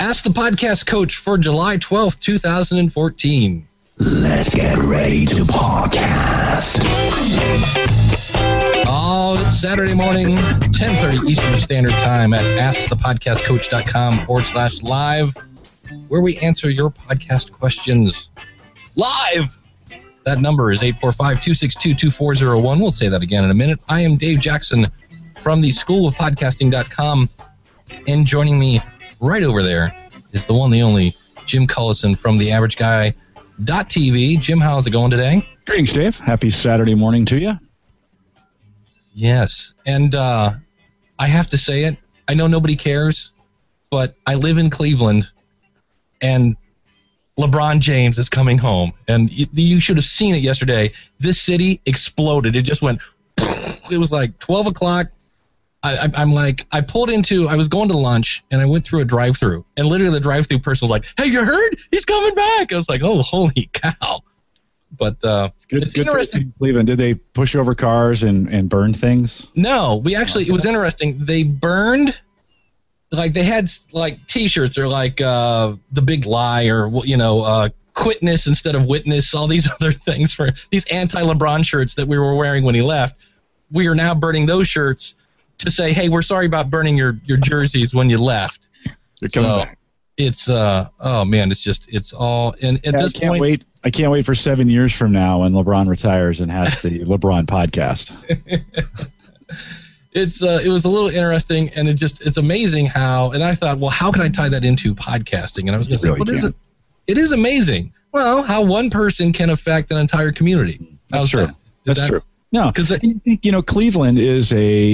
Ask the Podcast Coach for July 12th, 2014. Let's get ready to podcast. Oh, it's Saturday morning, 10:30 Eastern Standard Time at askthepodcastcoach.com/live, where we answer your podcast questions live. That number is 845-262-2401. We'll say that again in a minute. I am Dave Jackson from the schoolofpodcasting.com, and joining me right over there is the one, the only, Jim Cullison from theaverageguy.tv. Jim, how's it going today? Greetings, Dave. Happy Saturday morning to you. Yes, and I have to say it. I know nobody cares, but I live in Cleveland, and LeBron James is coming home. And you should have seen it yesterday. This city exploded. It just went, it was like 12 o'clock. I was going to lunch, and I went through a drive-thru, and literally the drive-thru person was like, "Hey, you heard? He's coming back." I was like, "Oh, holy cow." But it's interesting. Cleveland, did they push over cars and burn things? No, it was interesting. They burned, like, they had, like, T-shirts or, like, The Big Lie or, quitness instead of witness, all these other things for these anti-LeBron shirts that we were wearing when he left. We are now burning those shirts to say, hey, we're sorry about burning your jerseys when you left. They're coming back. It's, oh, man, it's all, and at this point. I can't wait for 7 years from now when LeBron retires and has the LeBron podcast. It was a little interesting, and it's amazing how, and I thought, well, how can I tie that into podcasting? And I was going to say, what is it? It is amazing. Well, how one person can affect an entire community. That's true. That's true. No, because Cleveland is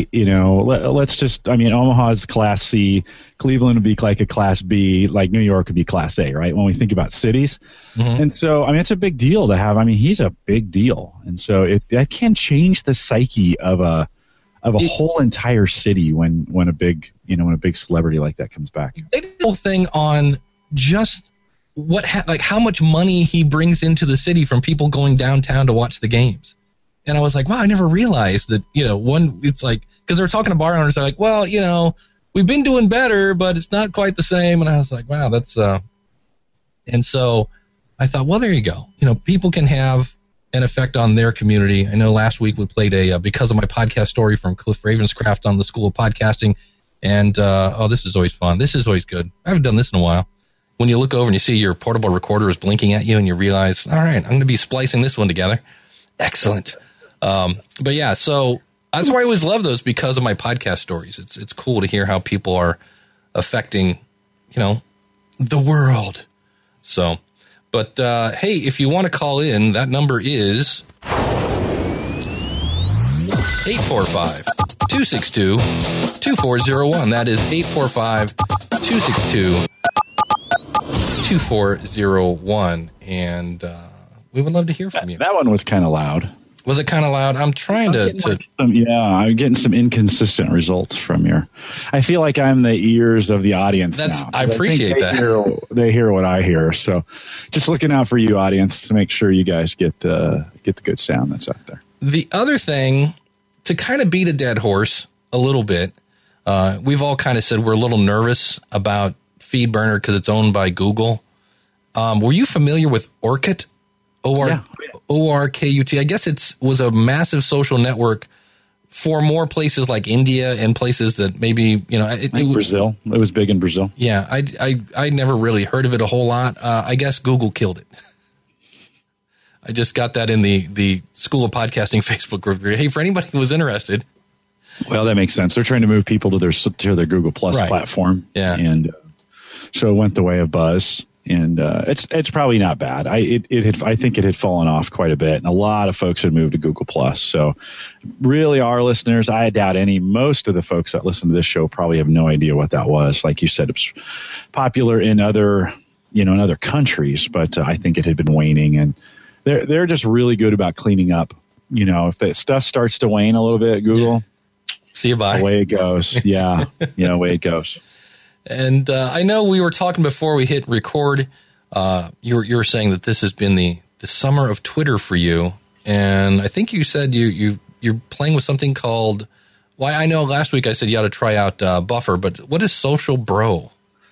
Omaha's Class C. Cleveland would be like a Class B, like New York would be Class A, right? When we think about cities. Mm-hmm. And so, it's a big deal to have. He's a big deal. And so that can change the psyche of a whole entire city when a big celebrity like that comes back. They did a whole thing on just how much money he brings into the city from people going downtown to watch the games. And I was like, wow, I never realized that, it's like, because they were talking to bar owners, they're like, well, we've been doing better, but it's not quite the same. And I was like, wow, that's, and so I thought, well, there you go. People can have an effect on their community. I know last week we played Because of My Podcast story from Cliff Ravenscraft on the School of Podcasting. And, this is always fun. This is always good. I haven't done this in a while. When you look over and you see your portable recorder is blinking at you and you realize, all right, I'm going to be splicing this one together. Excellent. But yeah, so that's why I always love those Because of My Podcast stories. It's cool to hear how people are affecting, the world. So, but, hey, if you want to call in, that number is 845-262-2401. That is 845-262-2401. And, we would love to hear from you. That one was kind of loud. Was it kind of loud? I'm trying to I'm getting some inconsistent results from your. I feel like I'm the ears of the audience now. I appreciate that. They hear what I hear. So just looking out for you, audience, to make sure you guys get the good sound that's out there. The other thing, to kind of beat a dead horse a little bit, we've all kind of said we're a little nervous about FeedBurner because it's owned by Google. Were you familiar with Orkut? ORKUT. I guess it was a massive social network for more places like India and places that maybe, Brazil. It was big in Brazil. Yeah, I never really heard of it a whole lot. I guess Google killed it. I just got that in the School of Podcasting Facebook group. Hey, for anybody who was interested. Well, that makes sense. They're trying to move people to their Google Plus platform. Yeah. And so it went the way of Buzz. And it's probably not bad. I think it had fallen off quite a bit, and a lot of folks had moved to Google Plus. So, really, our listeners, I doubt most of the folks that listen to this show probably have no idea what that was. Like you said, it's popular in other countries, but I think it had been waning, and they're just really good about cleaning up. If that stuff starts to wane a little bit, Google, see you bye. Away it goes. Yeah, away it goes. And I know we were talking before we hit record. You were saying that this has been the summer of Twitter for you, and I think you said you're playing with something called. Well, I know last week I said you ought to try out Buffer, but what is Social Bro?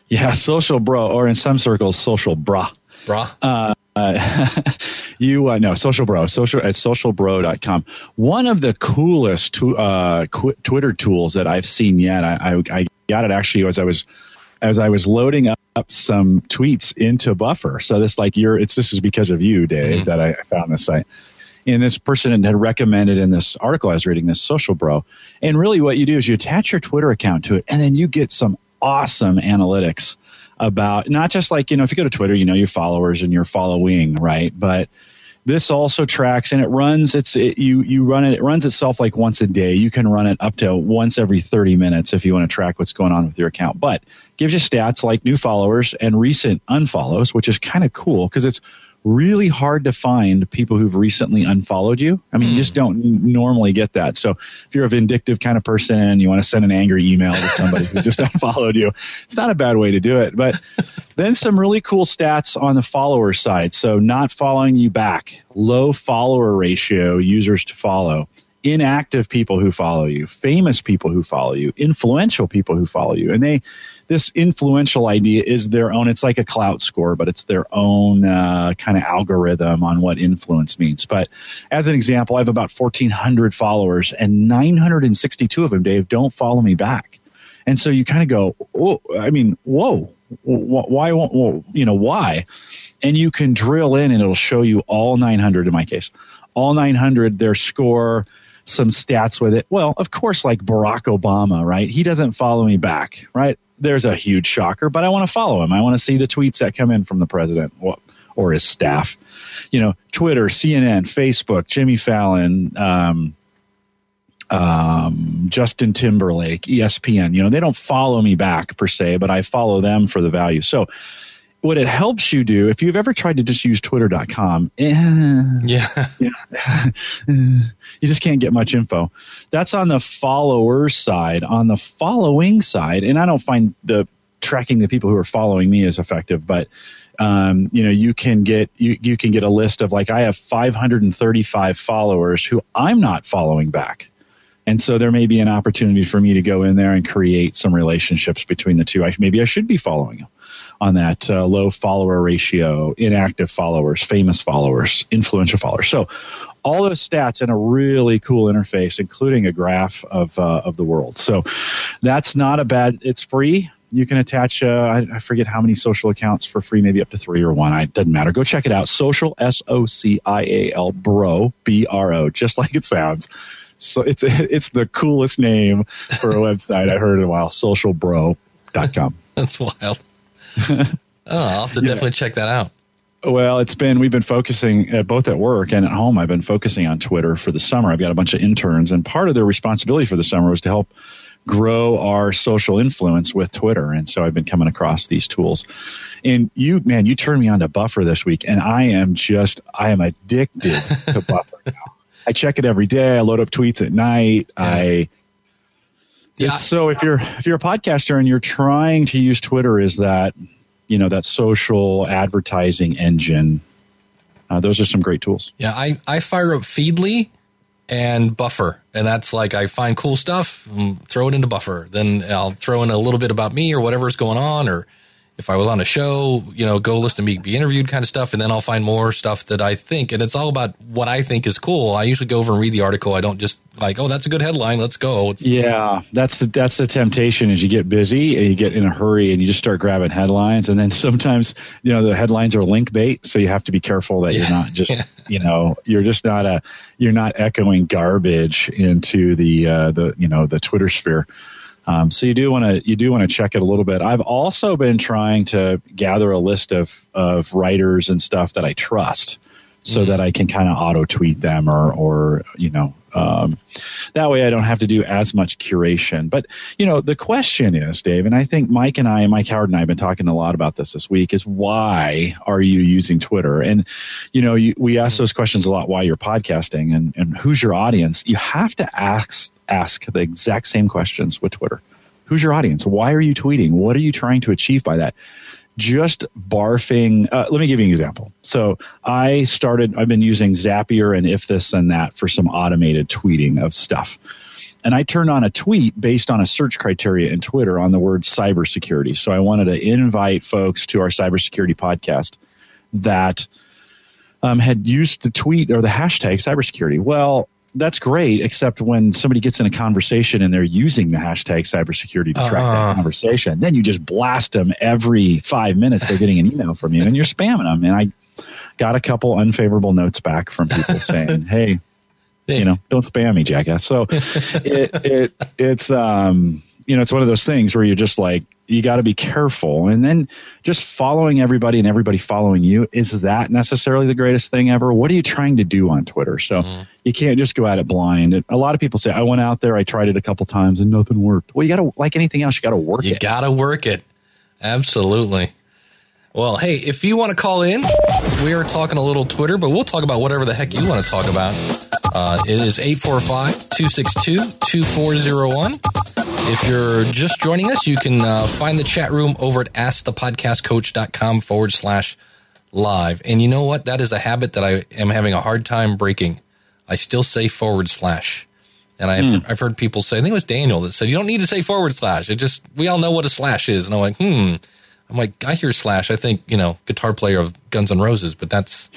Yeah, social bro, or in some circles, social bra. Bra. No, social bro, at socialbro.com. One of the coolest Twitter tools that I've seen yet. I got it actually as I was loading up some tweets into Buffer. So this is because of you, Dave, that I found this site. And this person had recommended in this article I was reading, this Social Bro. And really what you do is you attach your Twitter account to it, and then you get some awesome analytics about not just if you go to Twitter, your followers and your following, right? But this also tracks, and it runs. It runs itself like once a day. You can run it up to once every 30 minutes if you want to track what's going on with your account. But gives you stats like new followers and recent unfollows, which is kind of cool because it's really hard to find people who've recently unfollowed you. I mean, you just don't normally get that. So if you're a vindictive kind of person and you want to send an angry email to somebody who just unfollowed you, it's not a bad way to do it. But then some really cool stats on the follower side. So not following you back, low follower ratio, users to follow, inactive people who follow you, famous people who follow you, influential people who follow you. And this influential idea is their own. It's like a clout score, but it's their own kind of algorithm on what influence means. But as an example, I have about 1,400 followers, and 962 of them, Dave, don't follow me back. And so you kind of go, whoa, why won't, why? And you can drill in, and it'll show you all 900 in my case. All 900, their score, some stats with it. Well, of course, like Barack Obama, right? He doesn't follow me back, right? There's a huge shocker, but I want to follow him. I want to see the tweets that come in from the president or his staff. Twitter, CNN, Facebook, Jimmy Fallon, Justin Timberlake, ESPN. They don't follow me back per se, but I follow them for the value. So what it helps you do, if you've ever tried to just use twitter.com, you just can't get much info. That's on the followers side. On the following side, and I don't find the tracking the people who are following me as effective, but you can get a list of I have 535 followers who I'm not following back. And so there may be an opportunity for me to go in there and create some relationships between the two. Maybe I should be following them on that low follower ratio, inactive followers, famous followers, influential followers. So all those stats in a really cool interface, including a graph of the world. So that's not a bad. It's free. You can attach, I forget how many social accounts for free, maybe up to 3 or 1. It doesn't matter. Go check it out. Social, SOCIAL, bro, BRO, just like it sounds. So it's the coolest name for a website I've heard in a while, socialbro.com. That's wild. I'll have to definitely check that out. Well, we've been focusing both at work and at home. I've been focusing on Twitter for the summer. I've got a bunch of interns, and part of their responsibility for the summer was to help grow our social influence with Twitter. And so I've been coming across these tools. And you turned me on to Buffer this week, and I am addicted to Buffer now. I check it every day. I load up tweets at night. So if you're a podcaster and you're trying to use Twitter as that social advertising engine, those are some great tools. Yeah, I fire up Feedly and Buffer, and that's I find cool stuff, throw it into Buffer. Then I'll throw in a little bit about me or whatever's going on, or if I was on a show, go listen to me be interviewed kind of stuff, and then I'll find more stuff that I think, and it's all about what I think is cool. I usually go over and read the article. I don't just that's a good headline, let's go. Yeah, that's the temptation is you get busy and you get in a hurry and you just start grabbing headlines, and then sometimes, the headlines are link bait, so you have to be careful that you're not just, you're not echoing garbage into the Twitter sphere. So you do want to check it a little bit. I've also been trying to gather a list of writers and stuff that I trust, so that I can kind of auto tweet them or that way I don't have to do as much curation. But the question is, Dave, and I think Mike Howard and I have been talking a lot about this week, is why are you using Twitter? And we ask those questions a lot. Why you're podcasting and who's your audience? You have to ask the exact same questions with Twitter. Who's your audience? Why are you tweeting? What are you trying to achieve by that? Just barfing. Let me give you an example. So I've been using Zapier and If This and That for some automated tweeting of stuff. And I turned on a tweet based on a search criteria in Twitter on the word cybersecurity. So I wanted to invite folks to our cybersecurity podcast that had used the tweet or the hashtag cybersecurity. Well, that's great, except when somebody gets in a conversation and they're using the hashtag cybersecurity to track that conversation, then you just blast them every 5 minutes. They're getting an email from you and you're spamming them. And I got a couple unfavorable notes back from people saying, hey, don't spam me, jackass. So it's it's one of those things where you're just like, you got to be careful. And then just following everybody and everybody following you, is that necessarily the greatest thing ever? What are you trying to do on Twitter? So you can't just go at it blind. A lot of people say, I went out there, I tried it a couple times and nothing worked. Well, you got to, like anything else, you got to work it. You got to work it. Absolutely. Well, hey, if you want to call in, we are talking a little Twitter, but we'll talk about whatever the heck you want to talk about. It is 845-262-2401. If you're just joining us, you can find the chat room over at askthepodcastcoach.com/live. And you know what? That is a habit that I am having a hard time breaking. I still say /. And I've heard people say, I think it was Daniel that said, you don't need to say /. It just, we all know what a slash is. And I'm like, I'm like, I hear Slash. I think, guitar player of Guns N' Roses, but that's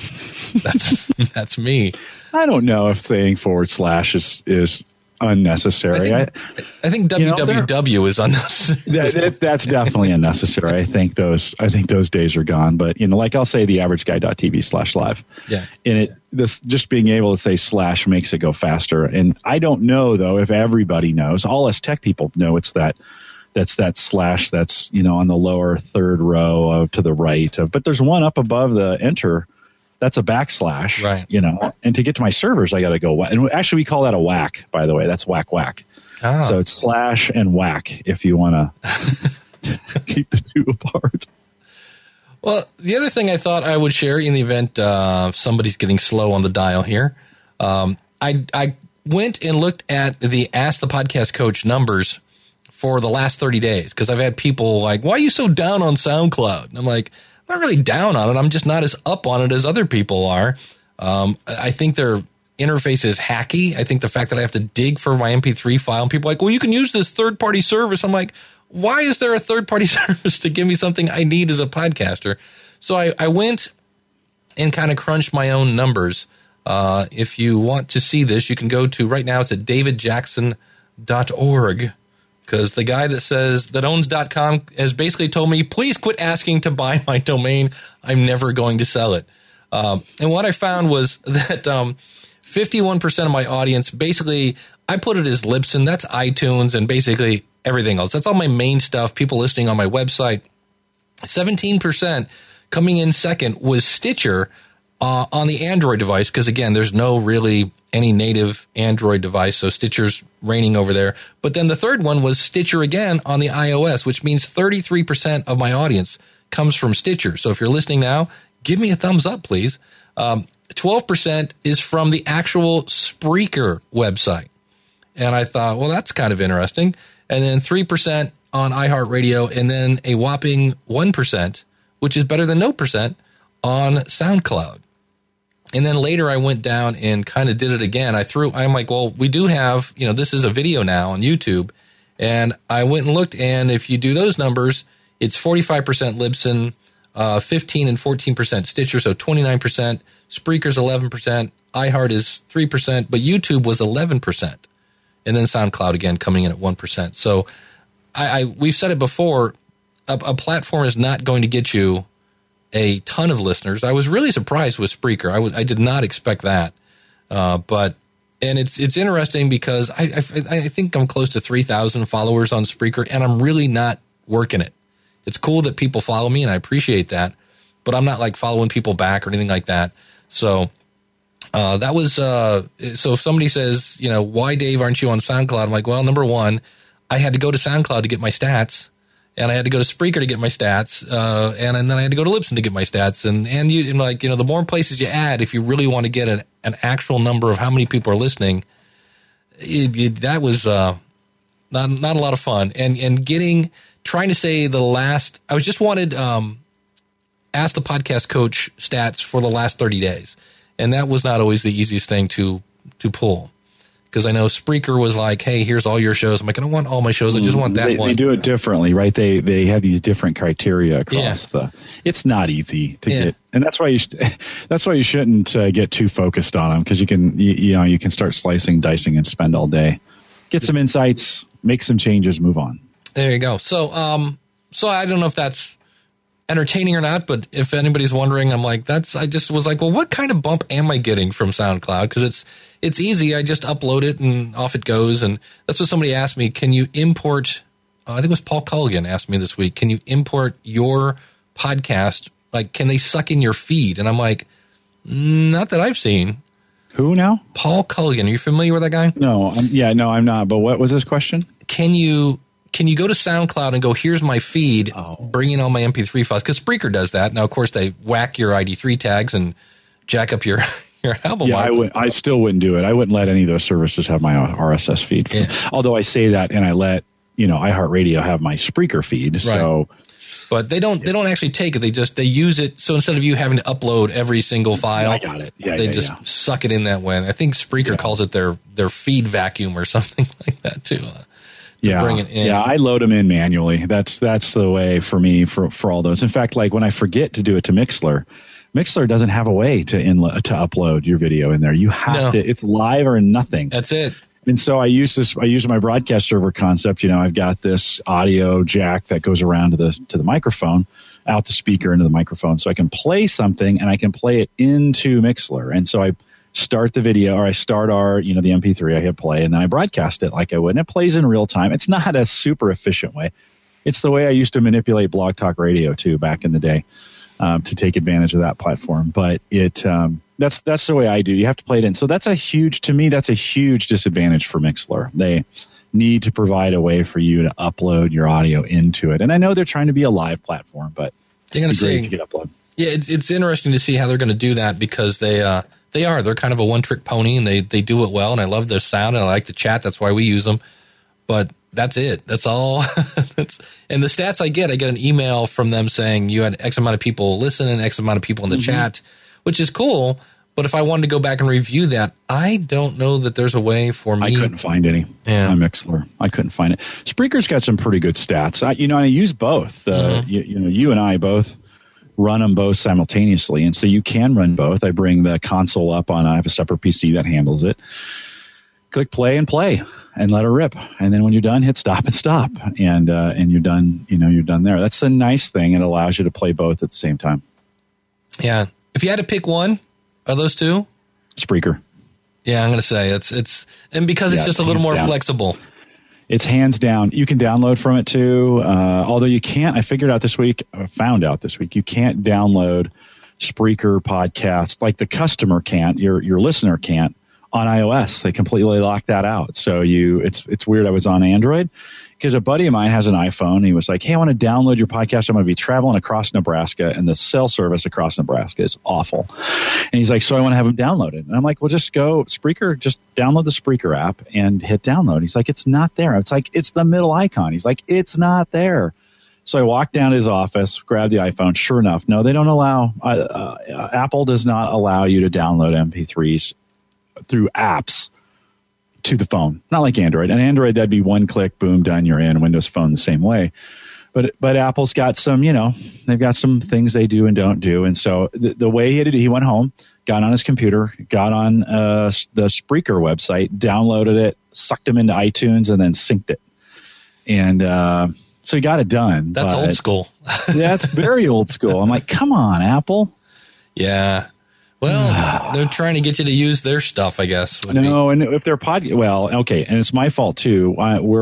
me. I don't know if saying / is unnecessary. I think WWW is unnecessary. That's definitely unnecessary. I think those days are gone. But like I'll say theaverageguy.tv/live. Yeah. And just being able to say / makes it go faster. And I don't know though if everybody knows. All us tech people know it's that. That's that / that's, on the lower third row to the right. But there's one up above the enter. That's a /, right? And to get to my servers, I got to go. And actually, we call that a whack, by the way. That's whack. Oh. So it's / and whack if you want to keep the two apart. Well, the other thing I thought I would share in the event somebody's getting slow on the dial here, I went and looked at the Ask the Podcast Coach numbers for the last 30 days, because I've had people like, why are you so down on SoundCloud? And I'm like, I'm not really down on it. I'm just not as up on it as other people are. I think their interface is hacky. I think the fact that I have to dig for my MP3 file, and people are like, well, you can use this third-party service. I'm like, why is there a third-party service to give me something I need as a podcaster? So I went and kind of crunched my own numbers. If you want to see this, you can go to, right now it's at davidjackson.org. Because the guy that owns .com has basically told me, please quit asking to buy my domain. I'm never going to sell it. And what I found was that 51% of my audience, basically, I put it as Libsyn. That's iTunes and basically everything else. That's all my main stuff, people listening on my website. 17% coming in second was Stitcher on the Android device, because, again, there's no really any native Android device, so Stitcher's reigning over there. But then the third one was Stitcher again on the iOS, which means 33% of my audience comes from Stitcher. So if you're listening now, give me a thumbs up, please. 12% is from the actual Spreaker website. And I thought, well, that's kind of interesting. And then 3% on iHeartRadio, and then a whopping 1%, which is better than no percent, on SoundCloud. And then later I went down and kind of did it again. I'm like, well, we do have, this is a video now on YouTube. And I went and looked, and if you do those numbers, it's 45% Libsyn, 15 and 14% Stitcher, so 29%. Spreaker's 11%. iHeart is 3%, but YouTube was 11%. And then SoundCloud again coming in at 1%. So we've said it before, a platform is not going to get you a ton of listeners. I was really surprised with Spreaker. I did not expect that. But it's interesting because I think I'm close to 3,000 followers on Spreaker, and I'm really not working it. It's cool that people follow me, and I appreciate that, but I'm not like following people back or anything like that. So that was so if somebody says, why, Dave, aren't you on SoundCloud? I'm like, well, number one, I had to go to SoundCloud to get my stats. And I had to go to Spreaker to get my stats, and then I had to go to Libsyn to get my stats. And the more places you add, if you really want to get an actual number of how many people are listening, that was not a lot of fun. And trying to say I just wanted Ask the Podcast Coach stats for the last 30 days, and that was not always the easiest thing to pull, Because I know Spreaker was like, hey, here's all your shows. I'm like, I don't want all my shows. I just want that one. They do it differently, right? They have these different criteria across it's not easy to get. And that's why you shouldn't get too focused on them, because you can start slicing, dicing, and spend all day. Get some insights, make some changes, move on. There you go. So I don't know if that's entertaining or not, but if anybody's wondering, I just was like, well, what kind of bump am I getting from SoundCloud? Because it's easy. I just upload it and off it goes. And that's what somebody asked me. Can you import, I think it was Paul Culligan asked me this week, can you import your podcast? Like, can they suck in your feed? And I'm like, not that I've seen. Who now? Paul Culligan. Are you familiar with that guy? No, I'm not. But what was this question? Can you go to SoundCloud and go, here's my feed, bring in all my MP3 files? Because Spreaker does that. Now, of course, they whack your ID3 tags and jack up your album. Yeah, I still wouldn't do it. I wouldn't let any of those services have my RSS feed. Although I say that, and I let iHeartRadio have my Spreaker feed. Right. So, but they don't actually take it. They use it. So instead of you having to upload every single file, I got it. They just suck it in that way. I think Spreaker calls it their feed vacuum or something like that too. Bring it in. Yeah, I load them in manually. That's the way for me for all those. In fact, like when I forget to do it to Mixlr doesn't have a way to upload your video in there. You have to. It's live or nothing. That's it. And so I use my broadcast server concept. I've got this audio jack that goes around to the microphone, out the speaker into the microphone, so I can play something and I can play it into Mixlr. And so I start the video, or I start the MP3, I hit play, and then I broadcast it like I would. And it plays in real time. It's not a super efficient way. It's the way I used to manipulate Blog Talk Radio too back in the day, to take advantage of that platform. But that's the way I do. You have to play it in. So that's a huge disadvantage for Mixlr. They need to provide a way for you to upload your audio into it. And I know they're trying to be a live platform, but they're going to great to get upload. Yeah, it's interesting to see how they're going to do that, because they're kind of a one-trick pony, and they do it well, and I love their sound, and I like the chat. That's why we use them. But that's it. That's all. And the stats I get an email from them saying you had X amount of people listen and X amount of people in the chat, which is cool. But if I wanted to go back and review that, I don't know that there's a way for me. I couldn't find any on Mixlr. I couldn't find it. Spreaker's got some pretty good stats. I use both. You and I both run them both simultaneously, and so you can run both. I bring the console up I have a separate PC that handles it. Click play and let her rip, and then when you're done, hit stop and stop, and you're done. You're done there. That's the nice thing. It allows you to play both at the same time. Yeah. If you had to pick one, are those two? Spreaker. Yeah, I'm going to say it's and because it's just a little more flexible. It's hands down. You can download from it too. Although you can't, I found out this week, you can't download Spreaker podcasts like the customer can't, your listener can't on iOS. They completely locked that out. So it's weird. I was on Android because a buddy of mine has an iPhone. He was like, hey, I want to download your podcast. I'm going to be traveling across Nebraska, and the cell service across Nebraska is awful. And he's like, so I want to have him download it. And I'm like, well, just go Spreaker, just download the Spreaker app and hit download. He's like, it's not there. It's like, it's the middle icon. He's like, it's not there. So I walked down to his office, grabbed the iPhone. Sure enough, no, they don't allow, Apple does not allow you to download MP3s through apps to the phone. Not like Android. And Android, that'd be one click, boom, done, you're in. Windows Phone the same way. But Apple's got some, they've got some things they do and don't do. And so the way he did it, he went home, got on his computer, got on the Spreaker website, downloaded it, sucked them into iTunes, and then synced it. And so he got it done. That's old school. That's very old school. I'm like, come on, Apple. Yeah. Well, they're trying to get you to use their stuff, I guess. And if they're okay, and it's my fault too.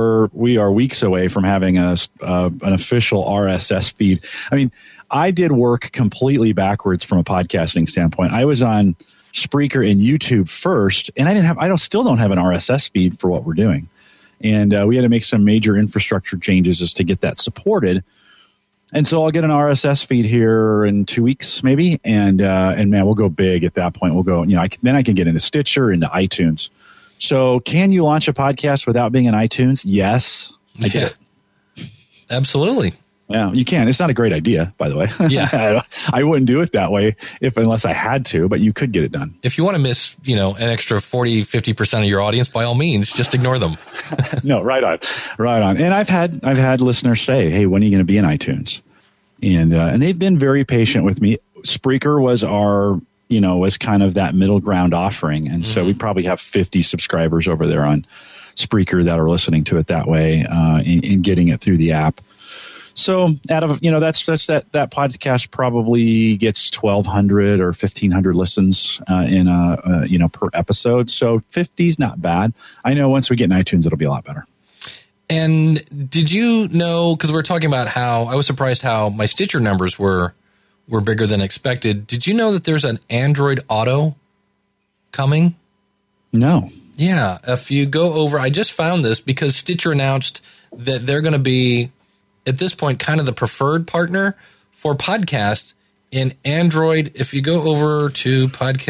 We are weeks away from having an official RSS feed. I mean, I did work completely backwards from a podcasting standpoint. I was on Spreaker and YouTube first, and I still don't have an RSS feed for what we're doing. And we had to make some major infrastructure changes just to get that supported. And so I'll get an RSS feed here in 2 weeks, maybe, and man, we'll go big at that point. We'll go, then I can get into Stitcher, into iTunes. So, can you launch a podcast without being in iTunes? Yes, I get it. Absolutely. Yeah, you can. It's not a great idea, by the way. Yeah. I wouldn't do it that way unless I had to, but you could get it done. If you want to miss, an extra 40, 50% of your audience, by all means, just ignore them. No, right on. And I've had listeners say, "Hey, when are you going to be in iTunes?" And they've been very patient with me. Spreaker was was kind of that middle ground offering, and so we probably have 50 subscribers over there on Spreaker that are listening to it that way and getting it through the app. So out of, that's that podcast probably gets 1,200 or 1,500 listens per episode. So 50 is not bad. I know once we get in iTunes, it'll be a lot better. And did you know, because we're talking about how I was surprised how my Stitcher numbers were bigger than expected. Did you know that there's an Android Auto coming? No. Yeah. If you go over, I just found this because Stitcher announced that they're going to be, at this point, kind of the preferred partner for podcasts in Android. If you go over to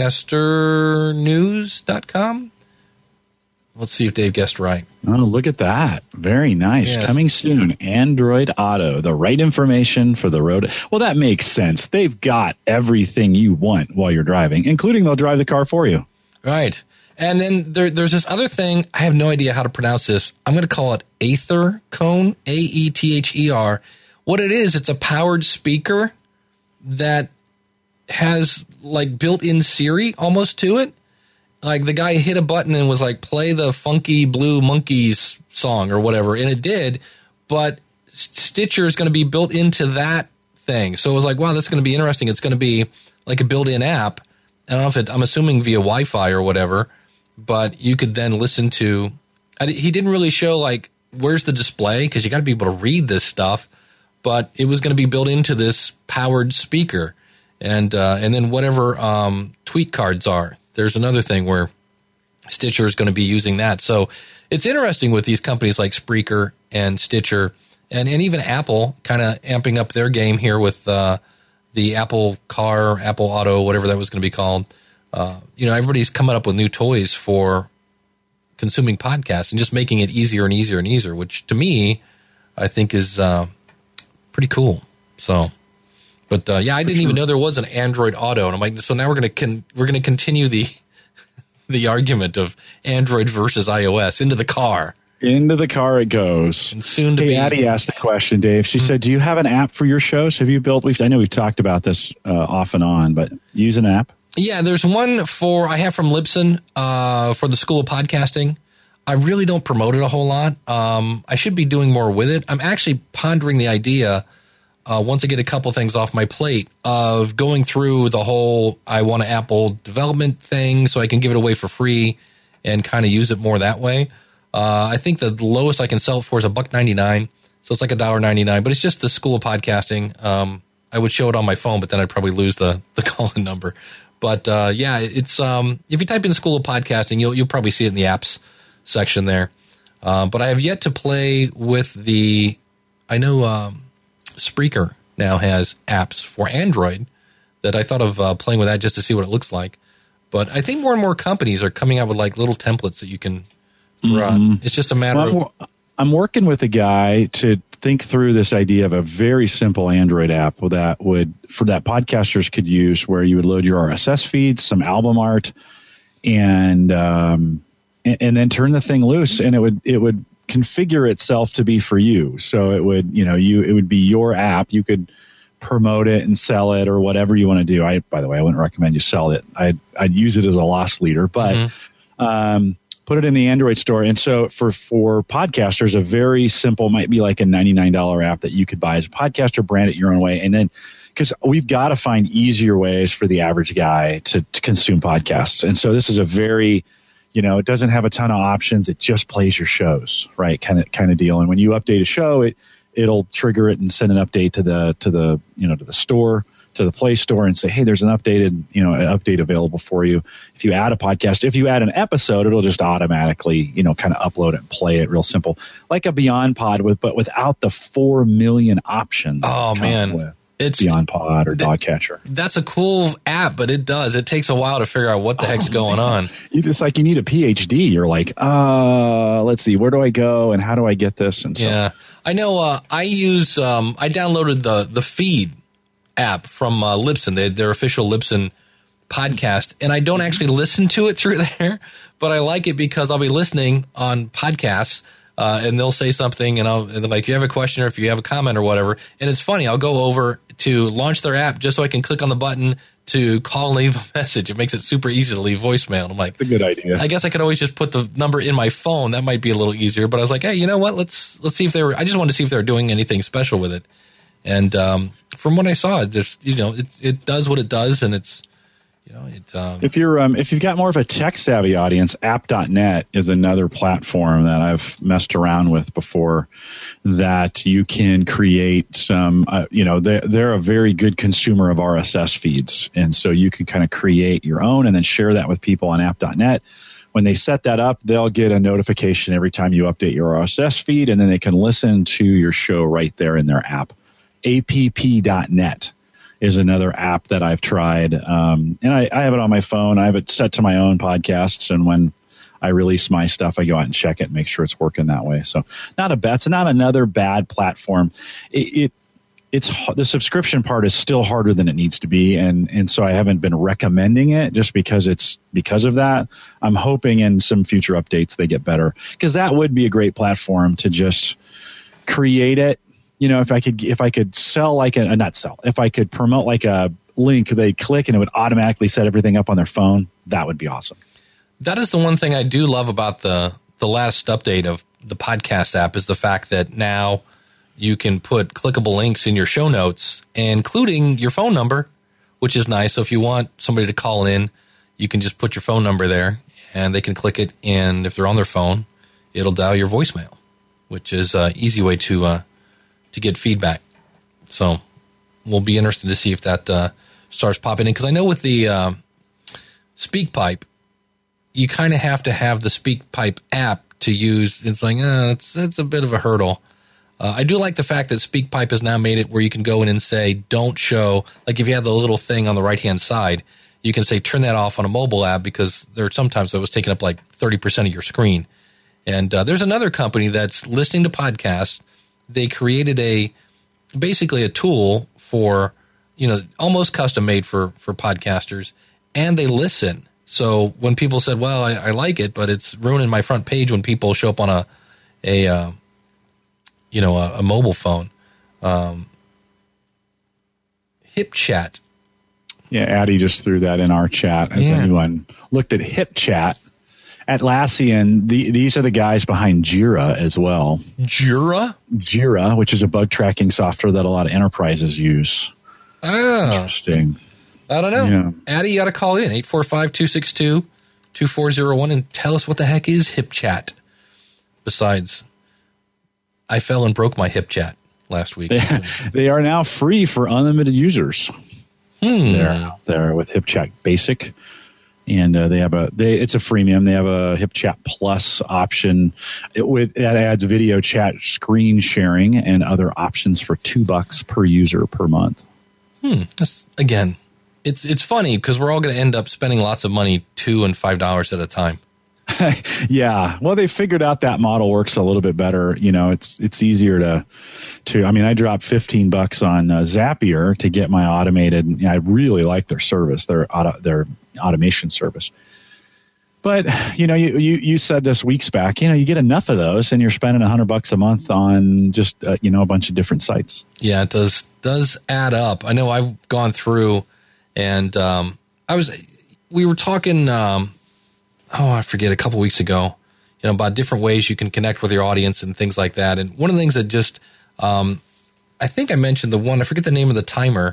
podcasternews.com, let's see if Dave guessed right. Oh, look at that. Very nice. Yes. Coming soon. Android Auto, the right information for the road. Well, that makes sense. They've got everything you want while you're driving, including they'll drive the car for you. Right. And then there's this other thing. I have no idea how to pronounce this. I'm going to call it Aether Cone, Aether. What it is, it's a powered speaker that has like built-in Siri almost to it. Like the guy hit a button and was like, play the Funky Blue Monkeys song or whatever. And it did. But Stitcher is going to be built into that thing. So it was like, wow, that's going to be interesting. It's going to be like a built-in app. I don't know if I'm assuming via Wi-Fi or whatever. But you could then listen to, he didn't really show like, where's the display? Because you got to be able to read this stuff. But it was going to be built into this powered speaker. And then whatever tweet cards are. There's another thing where Stitcher is going to be using that. So it's interesting with these companies like Spreaker and Stitcher and even Apple kind of amping up their game here with the Apple Car, Apple Auto, whatever that was going to be called. Everybody's coming up with new toys for consuming podcasts and just making it easier and easier and easier, which to me, I think is pretty cool. So, but I didn't even know there was an Android Auto, and I'm like, so now we're going to continue the argument of Android versus iOS into the car. Into the car it goes. And soon to be. Addie asked a question, Dave. She said, "Do you have an app for your shows? Have you built?" I know we've talked about this off and on, but use an app. Yeah, there's one I have from Libsyn for the School of Podcasting. I really don't promote it a whole lot. I should be doing more with it. I'm actually pondering the idea, once I get a couple things off my plate, of going through the whole I want an Apple development thing so I can give it away for free and kind of use it more that way. I think the lowest I can sell it for is $1.99, so it's like $1.99, but it's just the School of Podcasting. I would show it on my phone, but then I'd probably lose the call-in number. But it's if you type in School of Podcasting, you'll probably see it in the apps section there. But I have yet to play with I know Spreaker now has apps for Android that I thought of playing with that just to see what it looks like. But I think more and more companies are coming out with like little templates that you can run. It's just a matter of... I'm working with a guy to think through this idea of a very simple Android app for that podcasters could use, where you would load your RSS feeds, some album art, and then turn the thing loose, and it would configure itself to be for you. So it would, it would be your app. You could promote it and sell it or whatever you want to do. By the way, I wouldn't recommend you sell it. I'd use it as a loss leader, but put it in the Android store. And so for podcasters, a very simple, might be like a $99 app that you could buy as a podcaster, brand it your own way. And then, because we've got to find easier ways for the average guy to consume podcasts. And so this is a very, it doesn't have a ton of options. It just plays your shows, right? Kind of deal. And when you update a show, it'll trigger it and send an update to the store, to the Play Store, and say, hey, there's an update available for you. If you add a podcast, if you add an episode, it'll just automatically, kind of upload it and play it real simple, like a Beyond Pod but without the 4 million options. Oh man. It's Beyond Pod or Dogcatcher. That's a cool app, but it takes a while to figure out what the heck's going on. You need a PhD. You're like, let's see, where do I go and how do I get this? And so, yeah, I know I downloaded the Feed app from Libsyn, their official Libsyn podcast, and I don't actually listen to it through there, but I like it because I'll be listening on podcasts, and they'll say something, and they're like, you have a question or if you have a comment or whatever, and it's funny, I'll go over to launch their app just so I can click on the button to call and leave a message. It makes it super easy to leave voicemail. And I'm like, that's a good idea. I guess I could always just put the number in my phone. That might be a little easier. But I was like, hey, you know what? Let's see if I just wanted to see if they were doing anything special with it. And from what I saw, it does what it does, and it's if you've got more of a tech savvy audience, app.net is another platform that I've messed around with before, that you can create some, they're a very good consumer of RSS feeds. And so you can kind of create your own and then share that with people on app.net. When they set that up, they'll get a notification every time you update your RSS feed, and then they can listen to your show right there in their app. app.net is another app that I've tried. And I have it on my phone. I have it set to my own podcasts. And when I release my stuff, I go out and check it and make sure it's working that way. So it's not another bad platform. It's the subscription part is still harder than it needs to be. And so I haven't been recommending it just because of that. I'm hoping in some future updates they get better, because that would be a great platform to just create it. If I could sell if I could promote like a link, they click and it would automatically set everything up on their phone, that would be awesome. That is the one thing I do love about the last update of the podcast app, is the fact that now you can put clickable links in your show notes, including your phone number, which is nice. So if you want somebody to call in, you can just put your phone number there and they can click it. And if they're on their phone, it'll dial your voicemail, which is an easy way to get feedback. So we'll be interested to see if that starts popping in, because I know with the SpeakPipe, you kind of have to have the SpeakPipe app to use. It's like, it's a bit of a hurdle. I do like the fact that SpeakPipe has now made it where you can go in and say, don't show, like if you have the little thing on the right-hand side, you can say, turn that off on a mobile app, because there are sometimes it was taking up like 30% of your screen. And there's another company that's listening to podcasts. They created basically a tool for, almost custom made for podcasters, and they listen. So when people said, well, I like it, but it's ruining my front page when people show up on a mobile phone. HipChat. Yeah, Addie just threw that in our chat. As anyone looked at HipChat, Atlassian, these are the guys behind Jira as well. Jira, which is a bug tracking software that a lot of enterprises use. Interesting. I don't know. Yeah. Addie, you got to call in, 845-262-2401, and tell us what the heck is HipChat. Besides, I fell and broke my HipChat last week. They are now free for unlimited users. They're out there with HipChat Basic. And it's a freemium. They have a HipChat Plus option. It adds video chat, screen sharing, and other options for $2 per user per month. Again, it's funny because we're all going to end up spending lots of money, $2 and $5 at a time. Yeah. Well, they figured out that model works a little bit better. It's easier to. I mean, I dropped $15 on Zapier to get my automated. I really like their service, their automation service. But you said this weeks back. You get enough of those, and you're spending $100 a month on just a bunch of different sites. Yeah, it does add up. I know I've gone through, and we were talking. I forget, a couple weeks ago, about different ways you can connect with your audience and things like that. And one of the things that just I think I mentioned the one, I forget the name of the timer,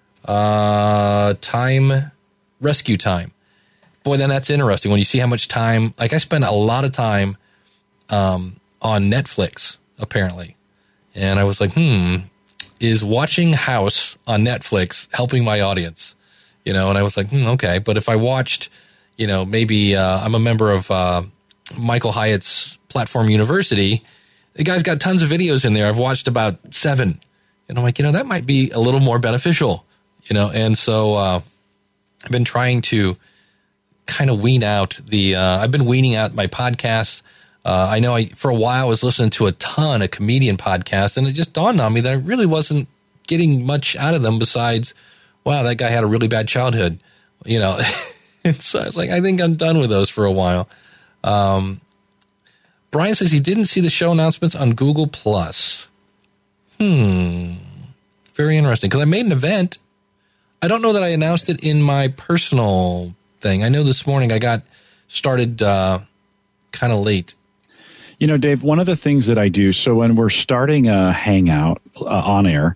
Rescue Time. Boy, then that's interesting when you see how much time, like I spend a lot of time on Netflix, apparently. And I was like, is watching House on Netflix helping my audience? And I was like, okay. But if I watched, maybe I'm a member of Michael Hyatt's Platform University, the guy's got tons of videos in there. I've watched about 7. And I'm like, that might be a little more beneficial, And so I've been trying to kind of wean out I've been weaning out my podcasts. I know for a while I was listening to a ton of comedian podcasts, and it just dawned on me that I really wasn't getting much out of them besides, wow, that guy had a really bad childhood, And so I was like, I think I'm done with those for a while. Brian says he didn't see the show announcements on Google+. Very interesting, because I made an event. I don't know that I announced it in my personal thing. I know this morning I got started kind of late. Dave, one of the things that I do, so when we're starting a Hangout on air,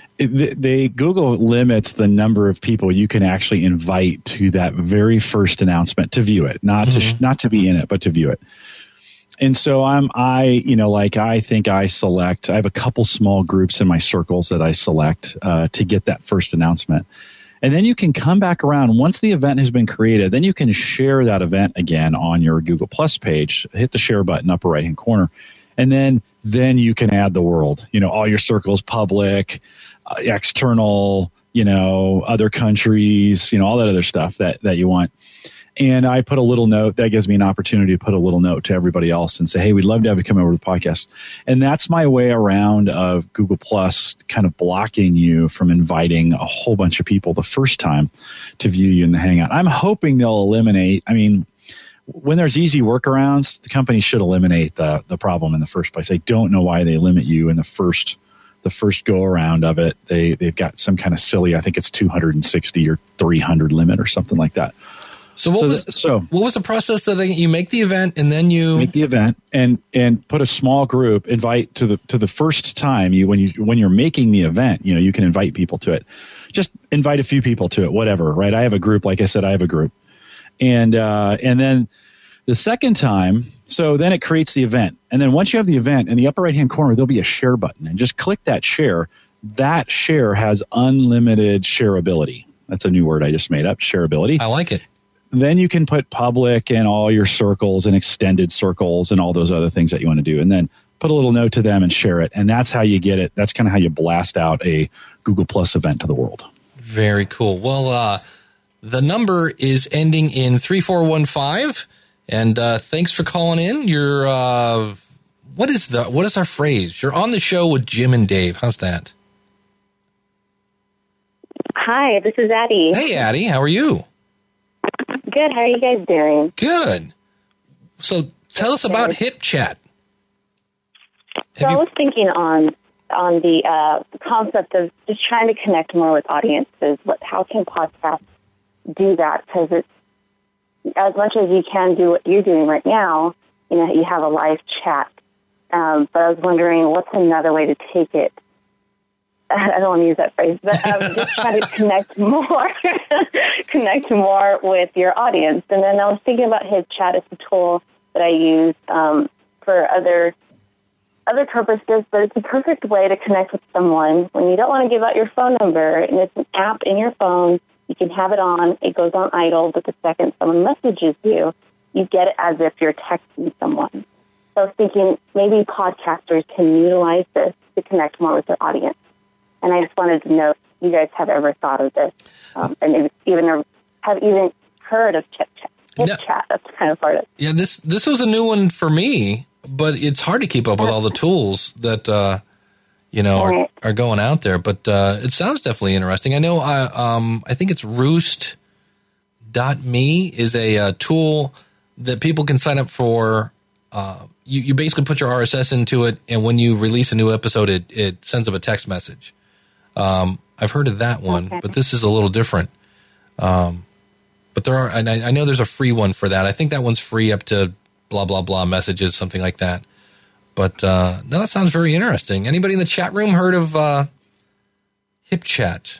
Google limits the number of people you can actually invite to that very first announcement to view it, not to be in it, but to view it. And so I think I select, I have a couple small groups in my circles that I select to get that first announcement. And then you can come back around once the event has been created. Then you can share that event again on your Google Plus page. Hit the share button upper right hand corner, and then you can add the world. All your circles, public, external, other countries, all that other stuff that you want. And I put a little note that gives me an opportunity to put a little note to everybody else and say, hey, we'd love to have you come over to the podcast. And that's my way around of Google Plus kind of blocking you from inviting a whole bunch of people the first time to view you in the Hangout. I'm hoping they'll eliminate, when there's easy workarounds, the company should eliminate the problem in the first place. I don't know why they limit you in the first go around of it. They've got some kind of silly, I think it's 260 or 300 limit or something like that. So what was the process that you make the event and then you make the event and put a small group, invite to the first time when you're making the event, you can invite people to it. Just invite a few people to it, whatever, right? I have a group, like I said, I have a group. And then the second time, so then it creates the event. And then once you have the event, in the upper right hand corner there'll be a share button, and just click that share. That share has unlimited shareability. That's a new word I just made up, shareability. I like it. Then you can put public and all your circles and extended circles and all those other things that you want to do. And then put a little note to them and share it. And that's how you get it. That's kind of how you blast out a Google Plus event to the world. Very cool. Well, the number is ending in 3415. And thanks for calling in. You're what is our phrase? You're on the show with Jim and Dave. How's that? Hi, this is Addie. Hey, Addie. How are you? Good. How are you guys doing? Good. So tell us about HipChat. So I was thinking on the concept of just trying to connect more with audiences. How can podcasts do that? Because it's as much as you can do what you're doing right now. You have a live chat. But I was wondering, what's another way to take it? I don't want to use that phrase, but just try to connect more with your audience. And then I was thinking about HipChat as a tool that I use for other purposes, but it's a perfect way to connect with someone when you don't want to give out your phone number, and it's an app in your phone. You can have it on. It goes on idle, but the second someone messages you, you get it as if you're texting someone. So I was thinking maybe podcasters can utilize this to connect more with their audience. And I just wanted to know if you guys have ever thought of this, and have even heard of HipChat. That's kind of part of it. Yeah, this was a new one for me, but it's hard to keep up with all the tools that are going out there. But it sounds definitely interesting. I know. I think it's Roost.me is a tool that people can sign up for. You basically put your RSS into it, and when you release a new episode, it sends up a text message. I've heard of that one, but this is a little different. But there are, and I know there's a free one for that. I think that one's free up to blah, blah, blah messages, something like that. But no, that sounds very interesting. Anybody in the chat room heard of HipChat?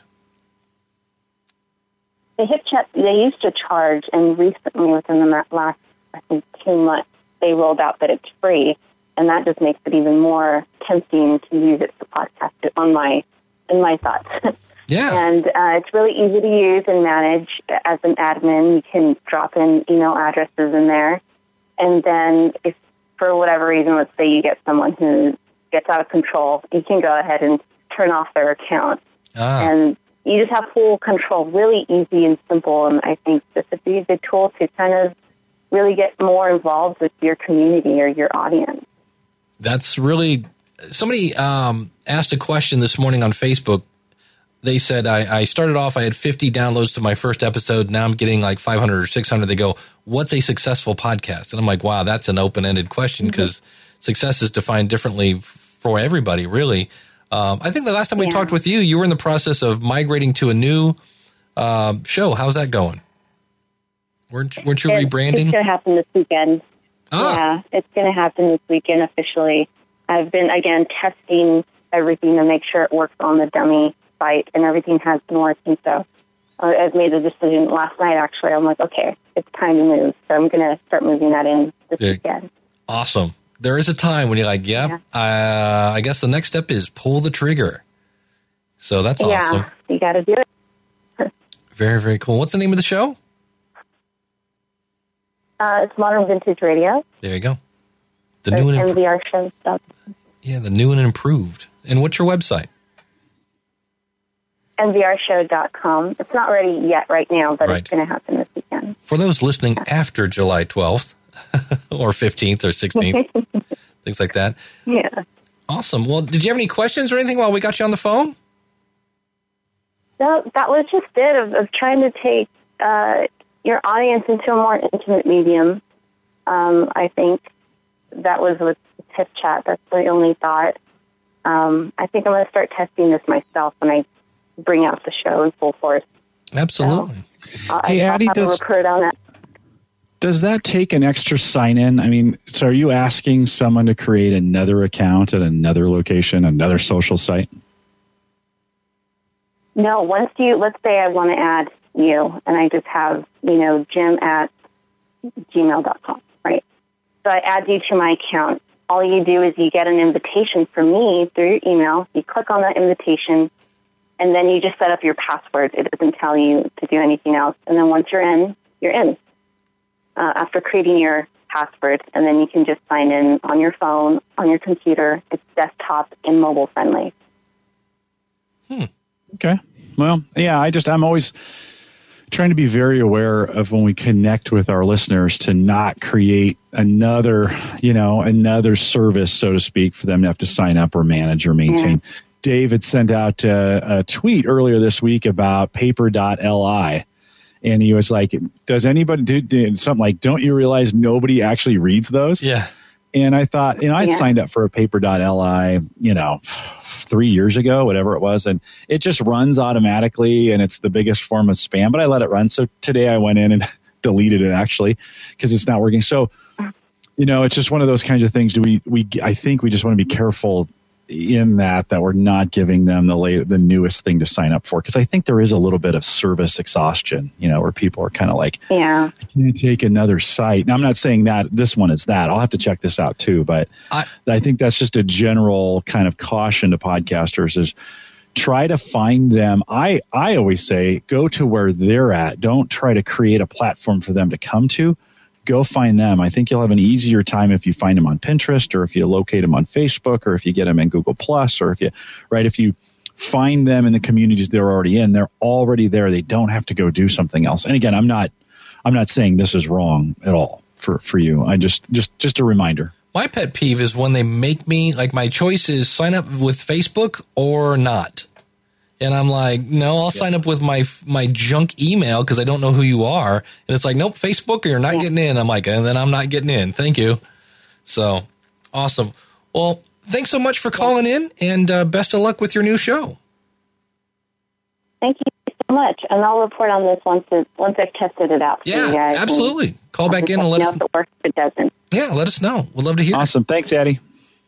The HipChat, they used to charge, and recently, within the last, I think, 2 months, they rolled out that it's free, and that just makes it even more tempting to use it to podcast it in my thoughts. Yeah. And it's really easy to use and manage. As an admin, you can drop in email addresses in there. And then if for whatever reason, let's say you get someone who gets out of control, you can go ahead and turn off their account. And you just have full control, really easy and simple. And I think this would be a good tool to kind of really get more involved with your community or your audience. That's really, somebody asked a question this morning on Facebook. They said, I started off, I had 50 downloads to my first episode. Now I'm getting like 500 or 600. They go, what's a successful podcast? And I'm like, wow, that's an open-ended question, because success is defined differently for everybody, really. I think the last time we talked with you, you were in the process of migrating to a new show. How's that going? Weren't you rebranding? It's going to happen this weekend. Yeah, it's going to happen this weekend officially. I've been, again, testing everything to make sure it works on the dummy site and everything has been working. So I've made the decision last night, actually. I'm like, okay, it's time to move. So I'm going to start moving that in this weekend. Awesome. There is a time when you're like, I guess the next step is pull the trigger. So that's awesome. Yeah, you got to do it. Very, very cool. What's the name of the show? It's Modern Vintage Radio. There you go. The new and MVR show stuff. Yeah, the new and improved. And what's your website? MVRshow.com. It's not ready yet right now, but it's going to happen this weekend. For those listening after July 12th or 15th or 16th, things like that. Yeah. Awesome. Well, did you have any questions or anything while we got you on the phone? No, that was just it of trying to take your audience into a more intimate medium. I think that was with Tip Chat. That's the only thought. I think I'm going to start testing this myself when I bring out the show in full force. Absolutely. So, Hey, Addie, I'll have a report on that. Does that take an extra sign-in? I mean, so are you asking someone to create another account at another location, another social site? No, let's say I want to add you, and I just have, jim@gmail.com, right? So I add you to my account. All you do is you get an invitation from me through your email. You click on that invitation, and then you just set up your password. It doesn't tell you to do anything else. And then once you're in, you're in. After creating your password, and then you can just sign in on your phone, on your computer. It's desktop and mobile friendly. Okay. Well, yeah, I'm always trying to be very aware of when we connect with our listeners to not create another service, so to speak, for them to have to sign up or manage or maintain. Yeah. Dave had sent out a tweet earlier this week about paper.li. And he was like, does anybody do something like, don't you realize nobody actually reads those? Yeah. And I thought, I'd signed up for a paper.li, 3 years ago, whatever it was. And it just runs automatically and it's the biggest form of spam, but I let it run. So today I went in and deleted it actually because it's not working. So, it's just one of those kinds of things. I think we just want to be careful in that we're not giving them the newest thing to sign up for, because I think there is a little bit of service exhaustion, where people are kind of like, I can't take another site. Now, I'm not saying that this one is that. I'll have to check this out too, but I think that's just a general kind of caution to podcasters is try to find them. I always say go to where they're at. Don't try to create a platform for them to come to. Go find them. I think you'll have an easier time if you find them on Pinterest, or if you locate them on Facebook, or if you get them in Google Plus, or if you find them in the communities they're already in. They're already there. They don't have to go do something else. And again, I'm not saying this is wrong at all for you. I just a reminder. My pet peeve is when they make me, like, my choice is sign up with Facebook or not. And I'm like, no, I'll sign up with my junk email because I don't know who you are. And it's like, nope, Facebook or you're not getting in. I'm like, and then I'm not getting in. Thank you. So awesome. Well, thanks so much for calling in, and best of luck with your new show. Thank you so much. And I'll report on this once I've tested it out. Yeah, absolutely. Call back in and let us know if it works, if it doesn't. Yeah, let us know. We'd love to hear. Awesome. Thanks, Addie.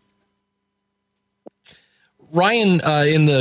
Ryan, in the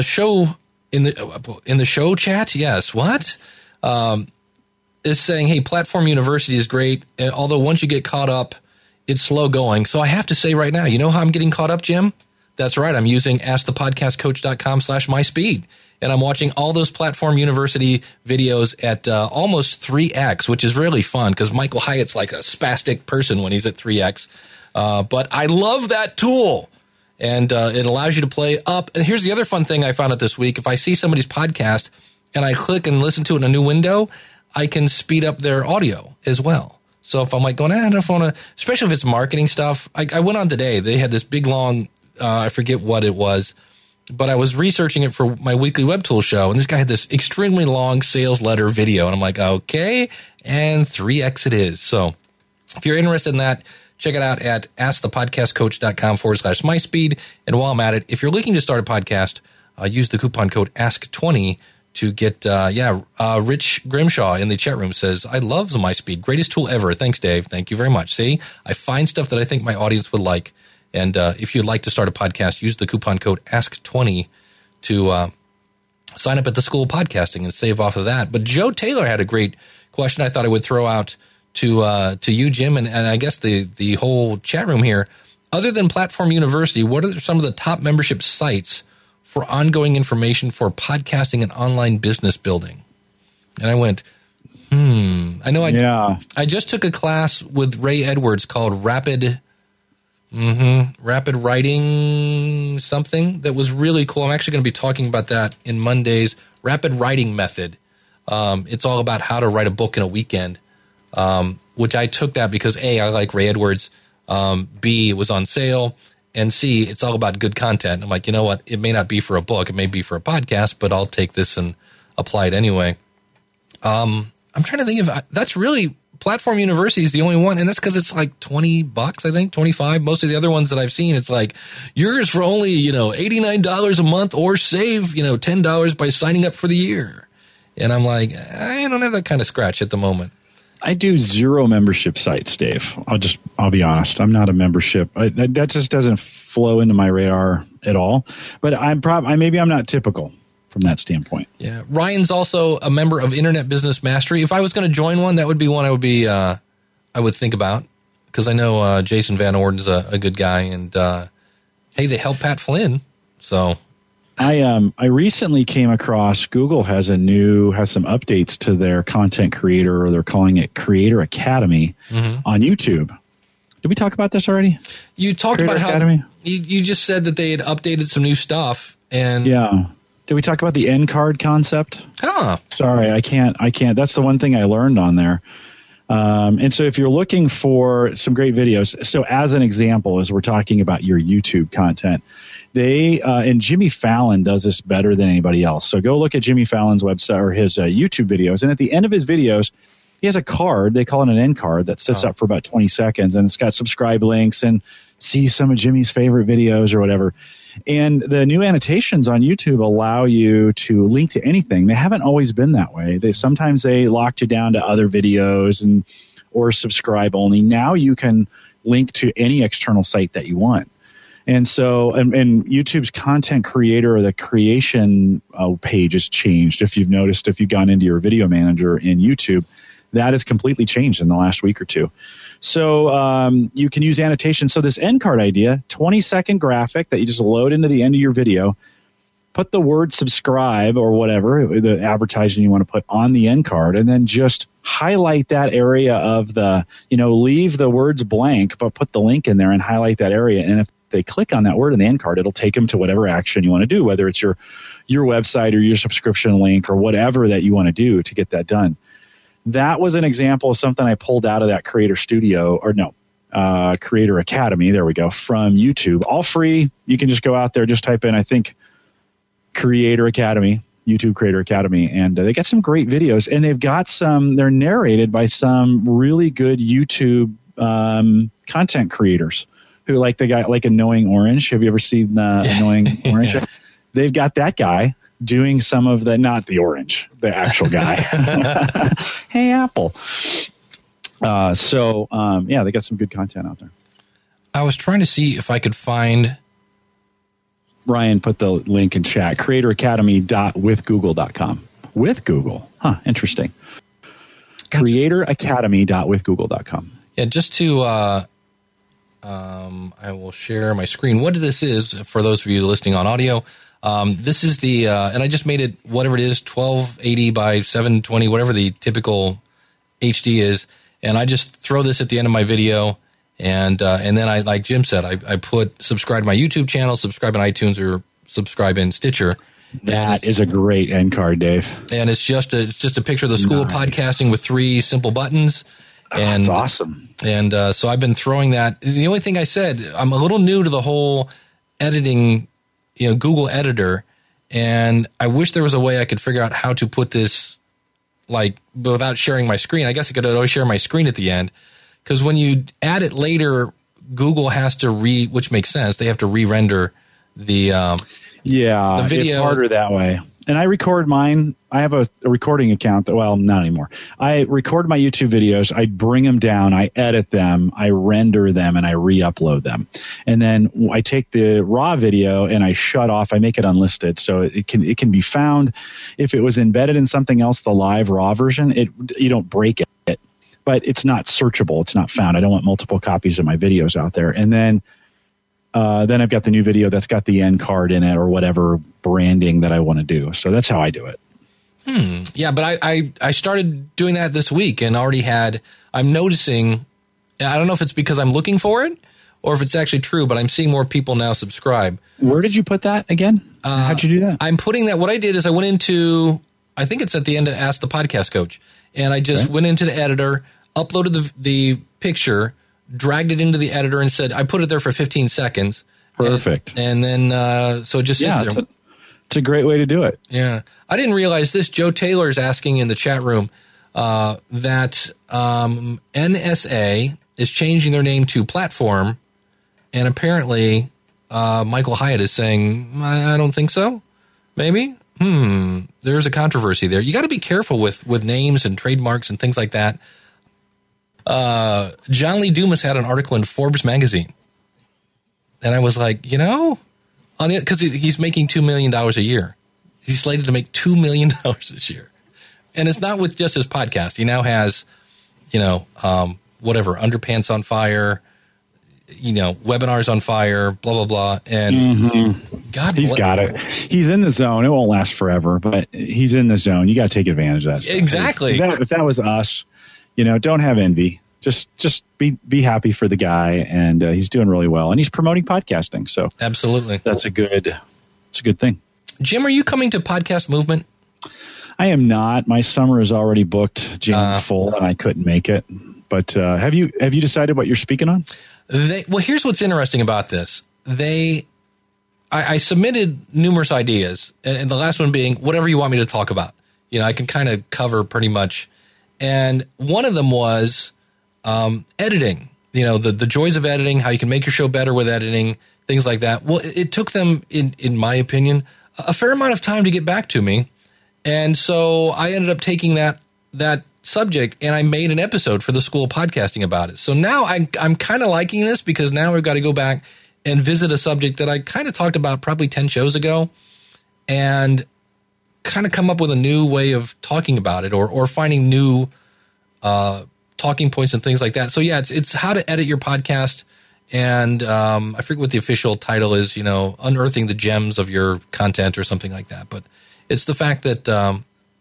show chat, yes, what? Is saying, hey, Platform University is great, although once you get caught up, it's slow going. So I have to say right now, you know how I'm getting caught up, Jim? That's right. I'm using askthepodcastcoach.com/myspeed. And I'm watching all those Platform University videos at almost 3x, which is really fun because Michael Hyatt's like a spastic person when he's at 3x. But I love that tool. And it allows you to play up. And here's the other fun thing I found out this week. If I see somebody's podcast and I click and listen to it in a new window, I can speed up their audio as well. So if I'm like going, I don't know if I want to, especially if it's marketing stuff. I went on today. They had this big, long, I forget what it was, but I was researching it for my weekly web tool show. And this guy had this extremely long sales letter video. And I'm like, okay. And 3X it is. So if you're interested in that, check it out at askthepodcastcoach.com/MySpeed. And while I'm at it, if you're looking to start a podcast, use the coupon code ASK20 to get, Rich Grimshaw in the chat room says, I love the MySpeed. Greatest tool ever. Thanks, Dave. Thank you very much. See, I find stuff that I think my audience would like. And if you'd like to start a podcast, use the coupon code ASK20 to sign up at the School of Podcasting and save off of that. But Joe Taylor had a great question I thought I would throw out to you, Jim, and I guess the whole chat room here. Other than Platform University, what are some of the top membership sites for ongoing information for podcasting and online business building? And I went, I know I just took a class with Ray Edwards called Rapid Writing something that was really cool. I'm actually going to be talking about that in Monday's Rapid Writing Method. It's all about how to write a book in a weekend, which I took that because A, I like Ray Edwards, B, it was on sale, and C, it's all about good content. I'm like, you know what? It may not be for a book. It may be for a podcast, but I'll take this and apply it anyway. I'm trying to think of, that's really, Platform University is the only one, and that's because it's like $20, I think, $25. Most of the other ones that I've seen, it's like yours for only, $89 a month, or save, $10 by signing up for the year. And I'm like, I don't have that kind of scratch at the moment. I do zero membership sites, Dave. I'll be honest. I'm not a membership. That just doesn't flow into my radar at all. But maybe I'm not typical from that standpoint. Yeah. Ryan's also a member of Internet Business Mastery. If I was going to join one, that would be one I would think about, because I know Jason Van Orden's a good guy, and hey, they help Pat Flynn. So I recently came across Google has some updates to their content creator, or they're calling it Creator Academy on YouTube. Did we talk about this already? You talked Creator about Academy? how you just said that they had updated some new stuff, and yeah. Did we talk about the end card concept? Huh. Sorry, I can't. That's the one thing I learned on there. And so if you're looking for some great videos, so as an example, as we're talking about your YouTube content, and Jimmy Fallon does this better than anybody else. So go look at Jimmy Fallon's website or his YouTube videos. And at the end of his videos, he has a card. They call it an end card that sits up for about 20 seconds. And it's got subscribe links and see some of Jimmy's favorite videos or whatever. And the new annotations on YouTube allow you to link to anything. They haven't always been that way. Sometimes they locked you down to other videos or subscribe only. Now you can link to any external site that you want. And so, and YouTube's content creator, or the creation page has changed. If you've noticed, if you've gone into your video manager in YouTube, that has completely changed in the last week or two. So you can use annotation. So this end card idea, 20-second graphic that you just load into the end of your video, put the word subscribe or whatever, the advertising you want to put on the end card, and then just highlight that area of leave the words blank, but put the link in there and highlight that area. And if they click on that word in the end card, it'll take them to whatever action you want to do, whether it's your website or your subscription link or whatever that you want to do to get that done. That was an example of something I pulled out of that Creator Academy. There we go, from YouTube. All free. You can just go out there, just type in, I think, Creator Academy, YouTube Creator Academy, and they got some great videos. And they've got they're narrated by some really good YouTube content creators who, like the guy, like Annoying Orange. Have you ever seen Annoying Orange? Yeah. They've got that guy doing some of not the orange, the actual guy. Hey, Apple. They got some good content out there. I was trying to see if I could find. Ryan put the link in chat, creatoracademy.withgoogle.com. With Google. Huh, interesting. Creatoracademy.withgoogle.com. Yeah, just to, I will share my screen. What this is, for those of you listening on audio, this is and I just made it, whatever it is, 1280 by 720, whatever the typical HD is. And I just throw this at the end of my video. And then I, like Jim said, I put subscribe to my YouTube channel, subscribe on iTunes, or subscribe in Stitcher. That is a great end card, Dave. And it's just a picture of the School of Podcasting with 3 simple buttons. And that's awesome. And so I've been throwing that. The only thing I said, I'm a little new to the whole editing, Google Editor, and I wish there was a way I could figure out how to put this, like, without sharing my screen. I guess I could always share my screen at the end, because when you add it later, Google has to which makes sense. They have to re-render the the video. It's harder that way. And I record mine. I have a recording account well, not anymore. I record my YouTube videos. I bring them down. I edit them. I render them, and I re-upload them. And then I take the raw video and I shut off. I make it unlisted, so it can be found. If it was embedded in something else, the live raw version, you don't break it, but it's not searchable. It's not found. I don't want multiple copies of my videos out there. And then I've got the new video that's got the end card in it or whatever branding that I want to do. So that's how I do it. Yeah, but I started doing that this week and already I'm noticing, I don't know if it's because I'm looking for it or if it's actually true, but I'm seeing more people now subscribe. Where did you put that again? How'd you do that? I'm putting that, what I did is I went into, I think it's at the end of Ask the Podcast Coach, and I just went into the editor, uploaded the picture, dragged it into the editor and said, I put it there for 15 seconds. Perfect. And then, so it just sits there. It's a great way to do it. Yeah. I didn't realize this. Joe Taylor is asking in the chat room that NSA is changing their name to Platform. And apparently, Michael Hyatt is saying, I don't think so. Maybe? There's a controversy there. You got to be careful with names and trademarks and things like that. John Lee Dumas had an article in Forbes magazine, and I was like, because he's making $2 million a year. He's slated to make $2 million this year, and it's not with just his podcast. He now has, whatever, Underpants on Fire, webinars on fire, blah blah blah, and he's got it. He's in the zone. It won't last forever, but he's in the zone. You got to take advantage of that stuff. Exactly. If that was us. Don't have envy. Just be happy for the guy, and he's doing really well, and he's promoting podcasting. So absolutely, that's a good thing. Jim, are you coming to Podcast Movement? I am not. My summer is already booked, jammed full, and I couldn't make it. But have you decided what you're speaking on? Well, here's what's interesting about this. I submitted numerous ideas, and the last one being whatever you want me to talk about. I can kind of cover pretty much. And one of them was editing, the joys of editing, how you can make your show better with editing, things like that. Well, it took them, in my opinion, a fair amount of time to get back to me. And so I ended up taking that subject and I made an episode for the School of Podcasting about it. So now I'm kind of liking this because now I've got to go back and visit a subject that I kind of talked about probably 10 shows ago and kind of come up with a new way of talking about it or finding new talking points and things like that. So yeah, it's how to edit your podcast. And I forget what the official title is, unearthing the gems of your content or something like that. But it's the fact that,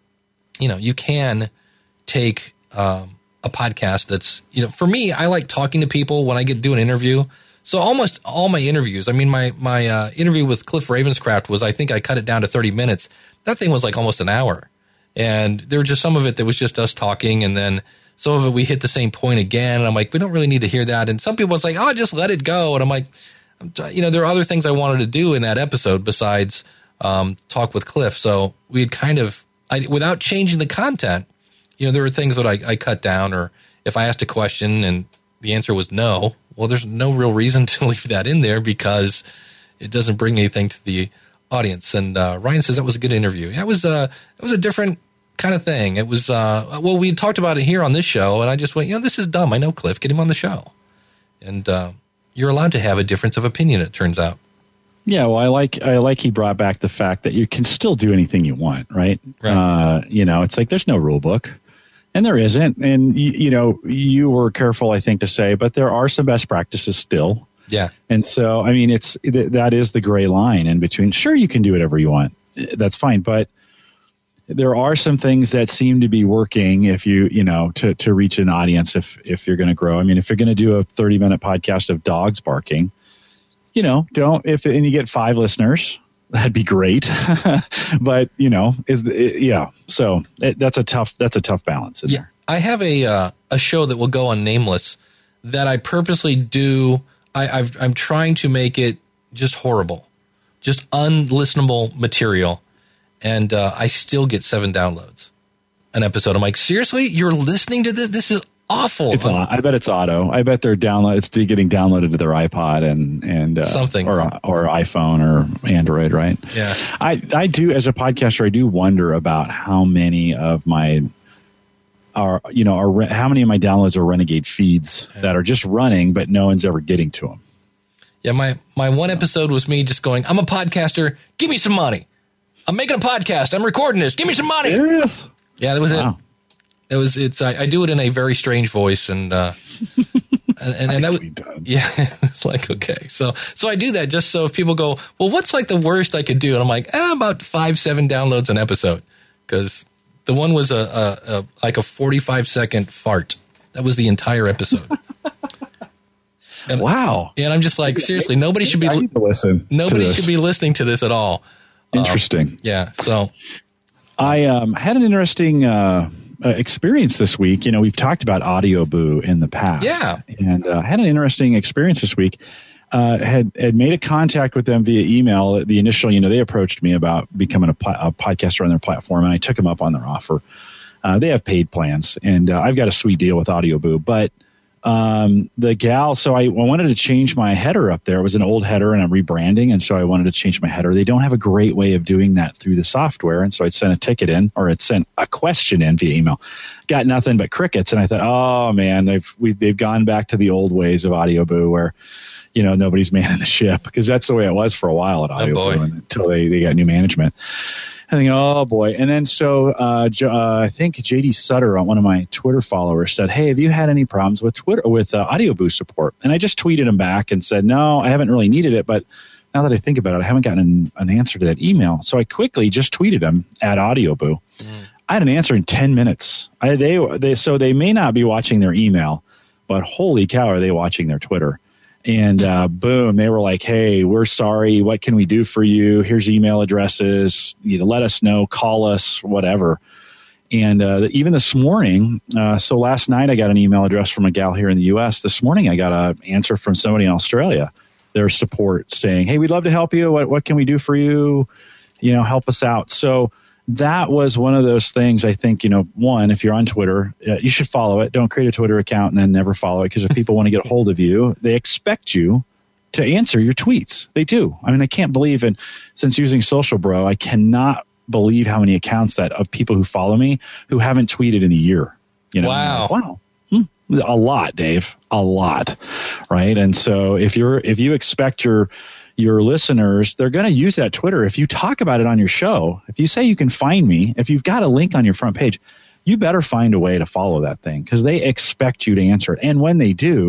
you can take a podcast that's, for me, I like talking to people when I do an interview. So almost all my interviews, I mean, my interview with Cliff Ravenscraft was, I think I cut it down to 30 minutes. That thing was like almost an hour. And there were just some of it that was just us talking. And then some of it, we hit the same point again. And I'm like, we don't really need to hear that. And some people was like, just let it go. And I'm like, there are other things I wanted to do in that episode besides talk with Cliff. So we had kind of, without changing the content, there were things that I cut down, or if I asked a question and the answer was no, well, there's no real reason to leave that in there because it doesn't bring anything to the audience. And Ryan says that was a good interview. Yeah, it was a different kind of thing. It was we talked about it here on this show, and I just went, this is dumb. I know Cliff. Get him on the show. And you're allowed to have a difference of opinion, it turns out. Yeah, well, I like he brought back the fact that you can still do anything you want, right? It's like there's no rule book. And there isn't. And, you were careful, I think, to say, but there are some best practices still. Yeah. And so, I mean, that is the gray line in between. Sure, you can do whatever you want. That's fine. But there are some things that seem to be working if you to reach an audience if you're going to grow. I mean, if you're going to do a 30-minute podcast of dogs barking, and you get 5 listeners, that'd be great. But, so that's a tough balance in there. I have a show that will go on nameless that I purposely do. I'm trying to make it just horrible, just unlistenable material, and I still get 7 downloads an episode. I'm like, seriously, you're listening to this? This is awful. I bet it's auto. I bet they're it's getting downloaded to their iPod and something or iPhone or Android, right? Yeah. I do, as a podcaster, I do wonder about how many of my how many of my downloads are Renegade feeds that are just running, but no one's ever getting to them. Yeah, my one episode was me just going, I'm a podcaster, give me some money. I'm making a podcast, I'm recording this, give me some money. Serious? Yeah, that was it. I do it in a very strange voice, and that was, yeah, it's like, okay. So I do that just so if people go, well, what's like the worst I could do? And I'm like, about 5-7 downloads an episode, because the one was a 45-second fart. That was the entire episode. And, wow. And I'm just like, seriously, nobody should be listening. Nobody should be listening to this at all. Interesting. Yeah. So I had an interesting experience this week. We've talked about AudioBoo in the past. Yeah. And had an interesting experience this week. Had made a contact with them via email. The initial, they approached me about becoming a podcaster on their platform, and I took them up on their offer. They have paid plans, and I've got a sweet deal with AudioBoo. But the gal, so I wanted to change my header up there. It was an old header, and I'm rebranding, and so I wanted to change my header. They don't have a great way of doing that through the software, and so I'd sent a ticket in, or I'd sent a question in via email. Got nothing but crickets, and I thought, oh man, they've gone back to the old ways of AudioBoo where nobody's manning the ship, because that's the way it was for a while at AudioBoo until they got new management. I think, oh boy. And then so I think JD Sutter, one of my Twitter followers, said, hey, have you had any problems with AudioBoo support? And I just tweeted him back and said, no, I haven't really needed it, but now that I think about it, I haven't gotten an answer to that email. So I quickly just tweeted him at AudioBoo. I had an answer in 10 minutes. So they may not be watching their email, but holy cow, are they watching their Twitter? And boom, they were like, hey, we're sorry. What can we do for you? Here's email addresses. Let us know, call us, whatever. And even this morning, so last night I got an email address from a gal here in the U.S. This morning I got an answer from somebody in Australia, their support, saying, hey, we'd love to help you. What can we do for you? Help us out. So that was one of those things. I think, one, if you're on Twitter, you should follow it. Don't create a Twitter account and then never follow it, because if people want to get a hold of you, they expect you to answer your tweets. They do. I mean, I can't believe, and since using Social Bro, I cannot believe how many accounts of people who follow me who haven't tweeted in a year. Wow. Wow. A lot, Dave. A lot. Right. And so if you expect your listeners, they're going to use that Twitter. If you talk about it on your show, if you say you can find me, if you've got a link on your front page, you better find a way to follow that thing, because they expect you to answer it. And when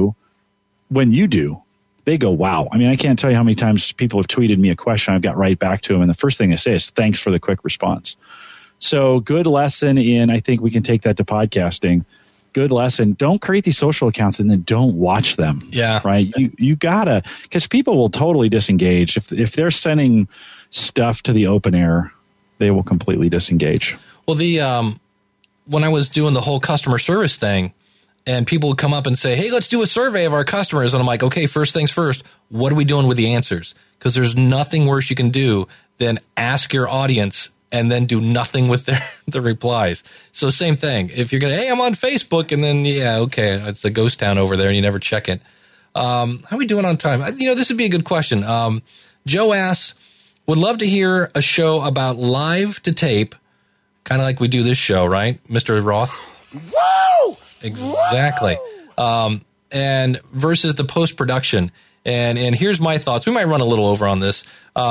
you do, they go, wow. I mean, I can't tell you how many times people have tweeted me a question. I've got right back to them, and the first thing they say is, thanks for the quick response. So good lesson I think we can take that to podcasting. Good lesson. Don't create these social accounts and then don't watch them. Yeah. Right. You gotta, because people will totally disengage. If they're sending stuff to the open air, they will completely disengage. Well, when I was doing the whole customer service thing, and people would come up and say, hey, let's do a survey of our customers. And I'm like, okay, first things first, what are we doing with the answers? Because there's nothing worse you can do than ask your audience and then do nothing with the replies. So same thing. If you're going to, hey, I'm on Facebook, and then, yeah, okay, it's a ghost town over there, and you never check it. How are we doing on time? This would be a good question. Joe asks, would love to hear a show about live to tape, kind of like we do this show, right, Mr. Roth? Whoa! Exactly. Whoa! And versus the post-production. And here's my thoughts. We might run a little over on this.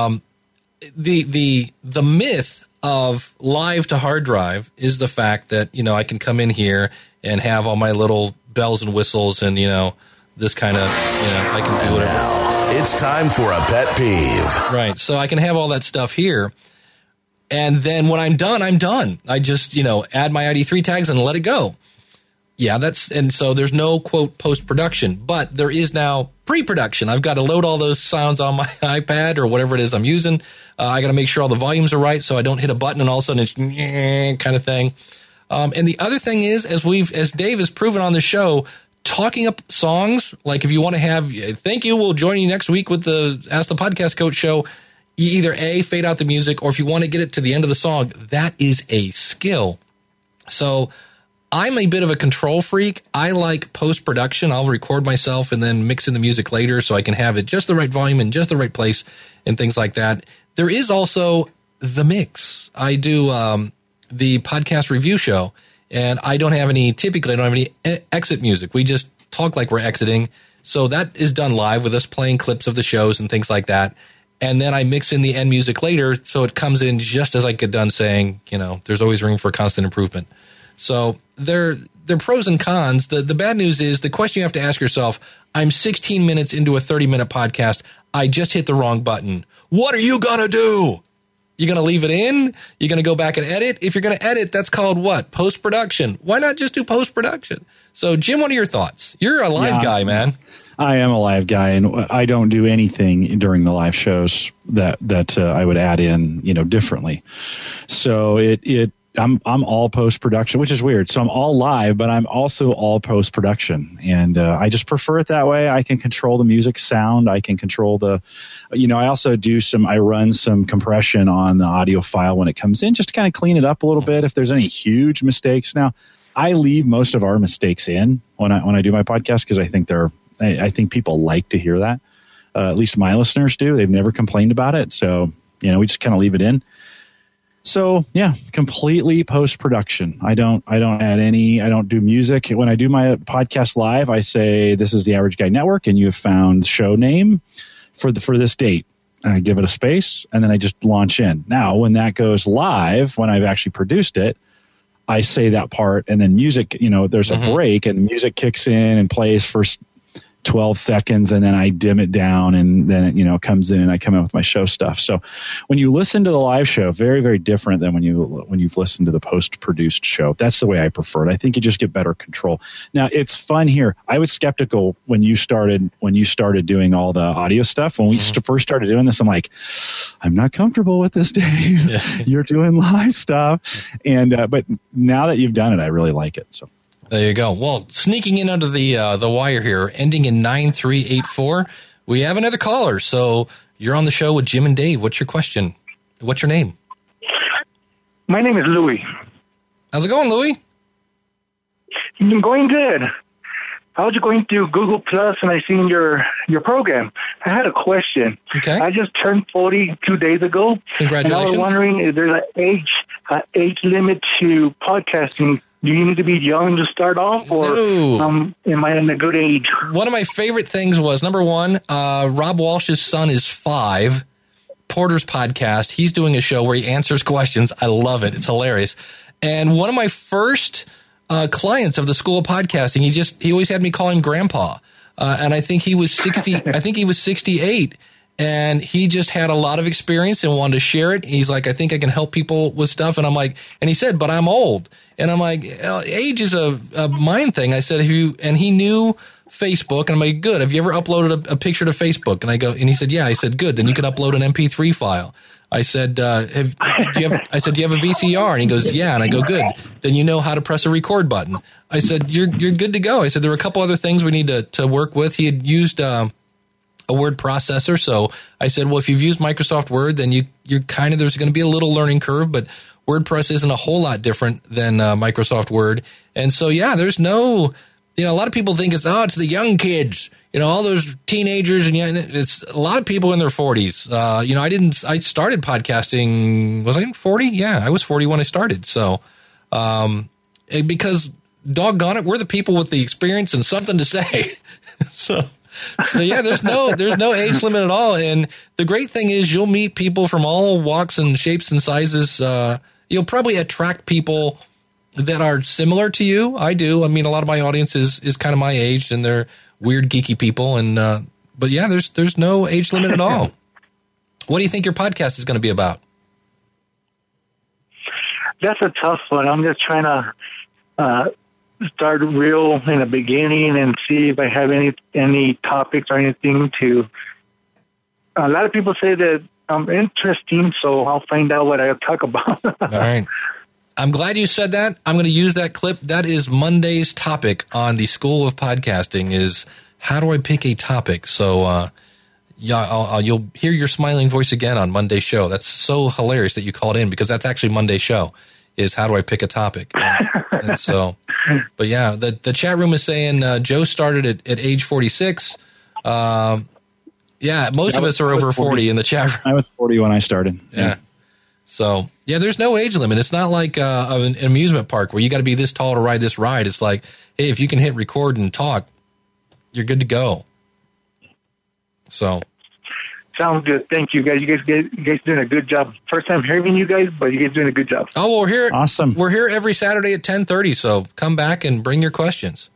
The myth of live to hard drive is the fact that, I can come in here and have all my little bells and whistles and, this kind of, I can do whatever. Now, it's time for a pet peeve. Right. So I can have all that stuff here. And then when I'm done, I'm done. I just, add my ID3 tags and let it go. Yeah, and so there's no, quote, post-production, but there is now pre-production. I've got to load all those sounds on my iPad or whatever it is I'm using. I got to make sure all the volumes are right so I don't hit a button and all of a sudden it's kind of thing. And the other thing is, as Dave has proven on the show, talking up songs, like if you want to have, thank you, we'll join you next week with the Ask the Podcast Coach show. You either A, fade out the music, or if you want to get it to the end of the song, that is a skill. So I'm a bit of a control freak. I like post-production. I'll record myself and then mix in the music later so I can have it just the right volume and just the right place and things like that. There is also the mix. I do the podcast review show, and typically I don't have any exit music. We just talk like we're exiting. So that is done live with us playing clips of the shows and things like that. And then I mix in the end music later, so it comes in just as I get done saying, there's always room for constant improvement. So they're pros and cons. The bad news is the question you have to ask yourself, I'm 16 minutes into a 30-minute podcast. I just hit the wrong button. What are you going to do? You're going to leave it in? You're going to go back and edit? If you're going to edit, that's called what? Post-production. Why not just do post-production? So, Jim, what are your thoughts? You're a live guy, man. I am a live guy, and I don't do anything during the live shows that I would add in, differently. So I'm all post production, which is weird. So I'm all live, but I'm also all post production, and I just prefer it that way. I can control the music sound. I can control I also I run some compression on the audio file when it comes in, just to kind of clean it up a little bit if there's any huge mistakes. Now, I leave most of our mistakes in when I do my podcast because I think people like to hear that. At least my listeners do. They've never complained about it. So, we just kind of leave it in. So, yeah, completely post-production. I don't do music. When I do my podcast live, I say, this is the Average Guy Network, and you have found show name for this date. And I give it a space, and then I just launch in. Now, when that goes live, when I've actually produced it, I say that part, and then music, there's a break, and music kicks in and plays for 12 seconds, and then I dim it down, and then it comes in, and I come in with my show stuff. So when you listen to the live show, very, very different than when you've listened to the post-produced show. That's the way I prefer it. I think you just get better control. Now, it's fun here. I was skeptical when you started doing all the audio stuff. When we first started doing this, I'm like, I'm not comfortable with this, Dave. Yeah. You're doing live stuff, but now that you've done it, I really like it. So. There you go. Well, sneaking in under the wire here, ending in 9384, we have another caller. So you're on the show with Jim and Dave. What's your question? What's your name? My name is Louis. How's it going, Louis? It's been going good. I was going through Google Plus and I seen your program. I had a question. Okay. I just turned 40 2 days ago. Congratulations. And I was wondering, is there an age limit to podcasting? Do you need to be young to start off, or am I in a good age? One of my favorite things was, number one, Rob Walsh's son is 5. Porter's podcast. He's doing a show where he answers questions. I love it. It's hilarious. And one of my first clients of the School of Podcasting, he always had me call him Grandpa. And I think he was 60. I think he was 68. And he just had a lot of experience and wanted to share it. He's like, I think I can help people with stuff. And I'm like, and he said, but I'm old. And I'm like, age is a mind thing. I said, and he knew Facebook. And I'm like, good. Have you ever uploaded a picture to Facebook? And he said, yeah. I said, good. Then you could upload an MP3 file. I said, do you have a VCR? And he goes, yeah. And I go, good. Then you know how to press a record button. I said, you're good to go. I said, there were a couple other things we need to work with. He had used, a word processor. So I said, well, if you've used Microsoft Word, then you're there's going to be a little learning curve, but WordPress isn't a whole lot different than Microsoft Word. And so, yeah, there's no, a lot of people think it's the young kids, all those teenagers, and it's a lot of people in their 40s. I started podcasting, was I 40? Yeah, I was 40 when I started. So, because doggone it, we're the people with the experience and something to say. So yeah, there's no age limit at all. And the great thing is you'll meet people from all walks and shapes and sizes. You'll probably attract people that are similar to you. I do. I mean, a lot of my audience is kind of my age, and they're weird, geeky people. And but yeah, there's no age limit at all. What do you think your podcast is going to be about? That's a tough one. I'm just trying to start real in the beginning and see if I have any topics or anything to. A lot of people say that I'm interesting, so I'll find out what I'll talk about. All right. I'm glad you said that. I'm going to use that clip. That is Monday's topic on the School of Podcasting is how do I pick a topic? So, you'll hear your smiling voice again on Monday's show. That's so hilarious that you called in because that's actually Monday's show is how do I pick a topic? And so, but yeah, the chat room is saying Joe started at age 46. Yeah, most of us are over 40 in the chat room. I was 40 when I started. Yeah. So, yeah, there's no age limit. It's not like an amusement park where you got to be this tall to ride this ride. It's like, hey, if you can hit record and talk, you're good to go. So. Sounds good. Thank you, guys. You guys doing a good job. First time hearing you guys, but you guys doing a good job. Oh, well, we're here. Awesome. We're here every Saturday at 10:30, so come back and bring your questions.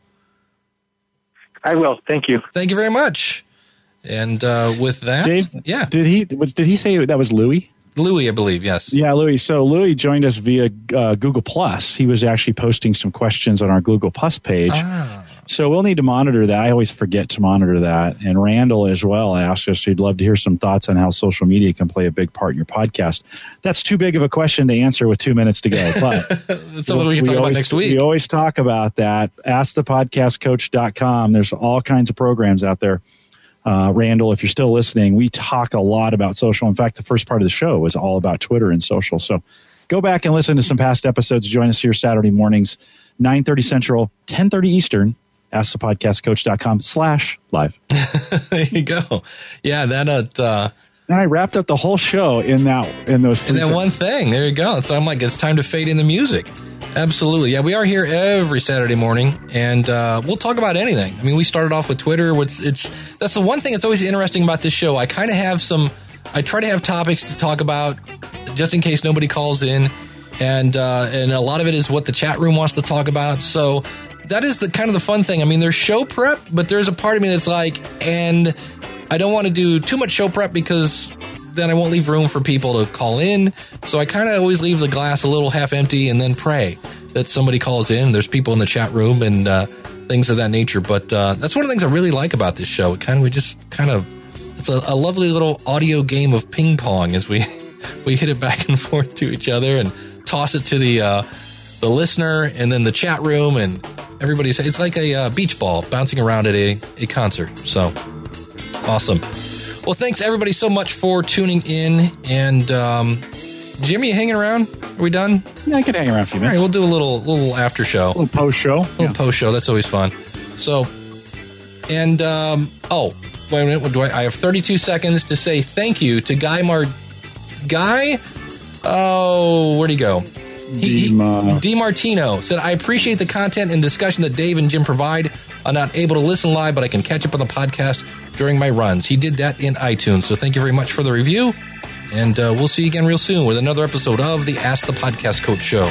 I will. Thank you. Thank you very much. And with that, Dave, yeah. Did he say that was Louis? Louis, I believe, yes. Yeah, Louis. So Louis joined us via Google Plus. He was actually posting some questions on our Google Plus page. So we'll need to monitor that. I always forget to monitor that. And Randall as well asked us he'd love to hear some thoughts on how social media can play a big part in your podcast. That's too big of a question to answer with 2 minutes to go. But it's something we can talk about next week. We always talk about that. AskThePodcastCoach.com. There's all kinds of programs out there. Randall, if you're still listening, we talk a lot about social. In fact, the first part of the show was all about Twitter and social. So go back and listen to some past episodes. Join us here Saturday mornings, 9:30 Central, 10:30 Eastern. AskThePodcastCoach.com/live. There you go. Yeah, and I wrapped up the whole show in those three and that one thing. There you go. So I'm like, it's time to fade in the music. Absolutely. Yeah, we are here every Saturday morning, and we'll talk about anything. I mean, we started off with Twitter. That's the one thing that's always interesting about this show. I kind of have I try to have topics to talk about just in case nobody calls in, and a lot of it is what the chat room wants to talk about. So that is the kind of the fun thing. I mean, there's show prep, but there's a part of me that's like, and I don't want to do too much show prep because then I won't leave room for people to call in. So I kind of always leave the glass a little half empty and then pray that somebody calls in. There's people in the chat room and things of that nature. But that's one of the things I really like about this show. It's a lovely little audio game of ping pong as we hit it back and forth to each other and toss it to the listener and then the chat room, and it's like a beach ball bouncing around at a concert. So awesome. Well, thanks everybody so much for tuning in. And Jimmy, you hanging around? Are we done? Yeah, I can hang around a few minutes. All right, we'll do a little after show. A little post show. Post show. That's always fun. So, and wait a minute. I have 32 seconds to say thank you to Guy. Oh, where'd he go? DiMartino said, I appreciate the content and discussion that Dave and Jim provide. I'm not able to listen live, but I can catch up on the podcast during my runs. He did that in iTunes. So thank you very much for the review. And we'll see you again real soon with another episode of the Ask the Podcast Coach Show.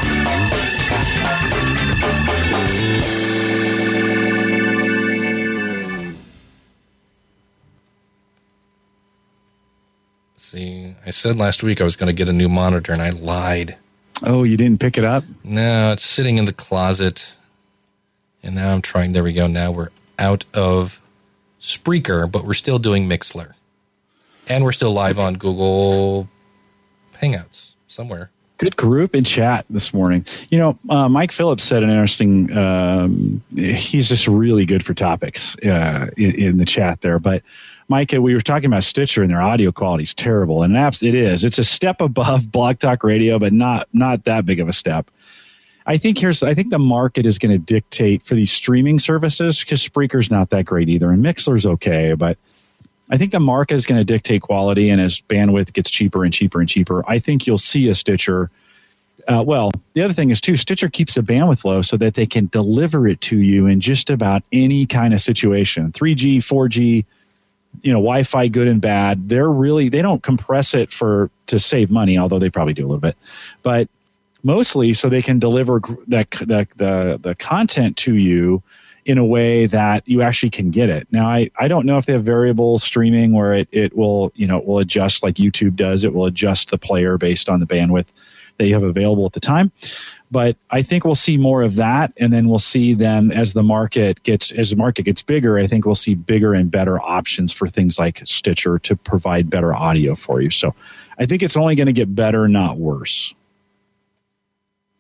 See, I said last week I was going to get a new monitor, and I lied. Oh, you didn't pick it up? No, it's sitting in the closet. And now I'm trying. There we go. Now we're out of Spreaker, but we're still doing Mixlr. And we're still live on Google Hangouts somewhere. Good group in chat this morning. You know, Mike Phillips said an interesting, he's just really good for topics in the chat there. But Mike, we were talking about Stitcher and their audio quality is terrible. And it is. It's a step above Blog Talk Radio, but not that big of a step. I think the market is going to dictate for these streaming services, because Spreaker's not that great either, and Mixler's okay, but I think the market is going to dictate quality, and as bandwidth gets cheaper and cheaper and cheaper, I think you'll see a Stitcher. The other thing is, too, Stitcher keeps the bandwidth low so that they can deliver it to you in just about any kind of situation. 3G, 4G, Wi-Fi, good and bad. They don't compress it to save money, although they probably do a little bit, but mostly so they can deliver the content to you in a way that you actually can get it. Now, I don't know if they have variable streaming where it will adjust like YouTube does. It will adjust the player based on the bandwidth that you have available at the time. But I think we'll see more of that, and then we'll see them as the market gets bigger. I think we'll see bigger and better options for things like Stitcher to provide better audio for you. So I think it's only going to get better, not worse.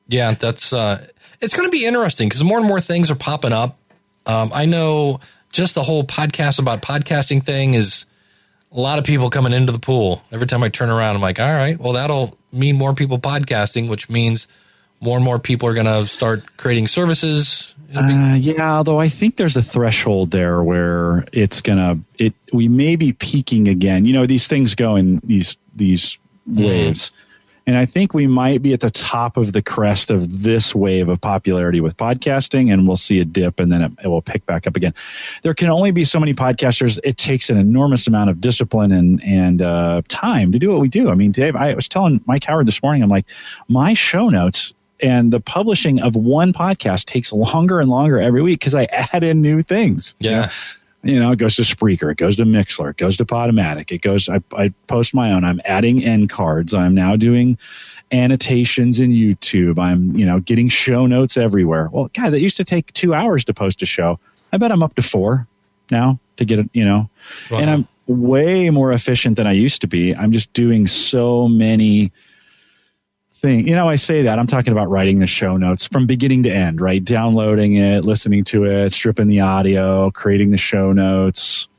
Yeah, that's it's going to be interesting because more and more things are popping up. I know just the whole podcast about podcasting thing is a lot of people coming into the pool. Every time I turn around, I'm like, all right, well, that'll mean more people podcasting, which means more and more people are going to start creating services. Yeah, although I think there's a threshold there where we may be peaking again. You know, these things go in these waves. And I think we might be at the top of the crest of this wave of popularity with podcasting, and we'll see a dip, and then it will pick back up again. There can only be so many podcasters. It takes an enormous amount of discipline and time to do what we do. I mean, Dave, I was telling Mike Howard this morning, I'm like, my show notes and the publishing of one podcast takes longer and longer every week because I add in new things. Yeah. You know, it goes to Spreaker, it goes to Mixler, it goes to Podomatic, it goes, I post my own, I'm adding end cards, I'm now doing annotations in YouTube, I'm, getting show notes everywhere. Well, God, that used to take 2 hours to post a show. I bet I'm up to 4 now to get it, Wow. And I'm way more efficient than I used to be. I'm just doing so many thing. I say that I'm talking about writing the show notes from beginning to end, right? Downloading it, listening to it, stripping the audio, creating the show notes.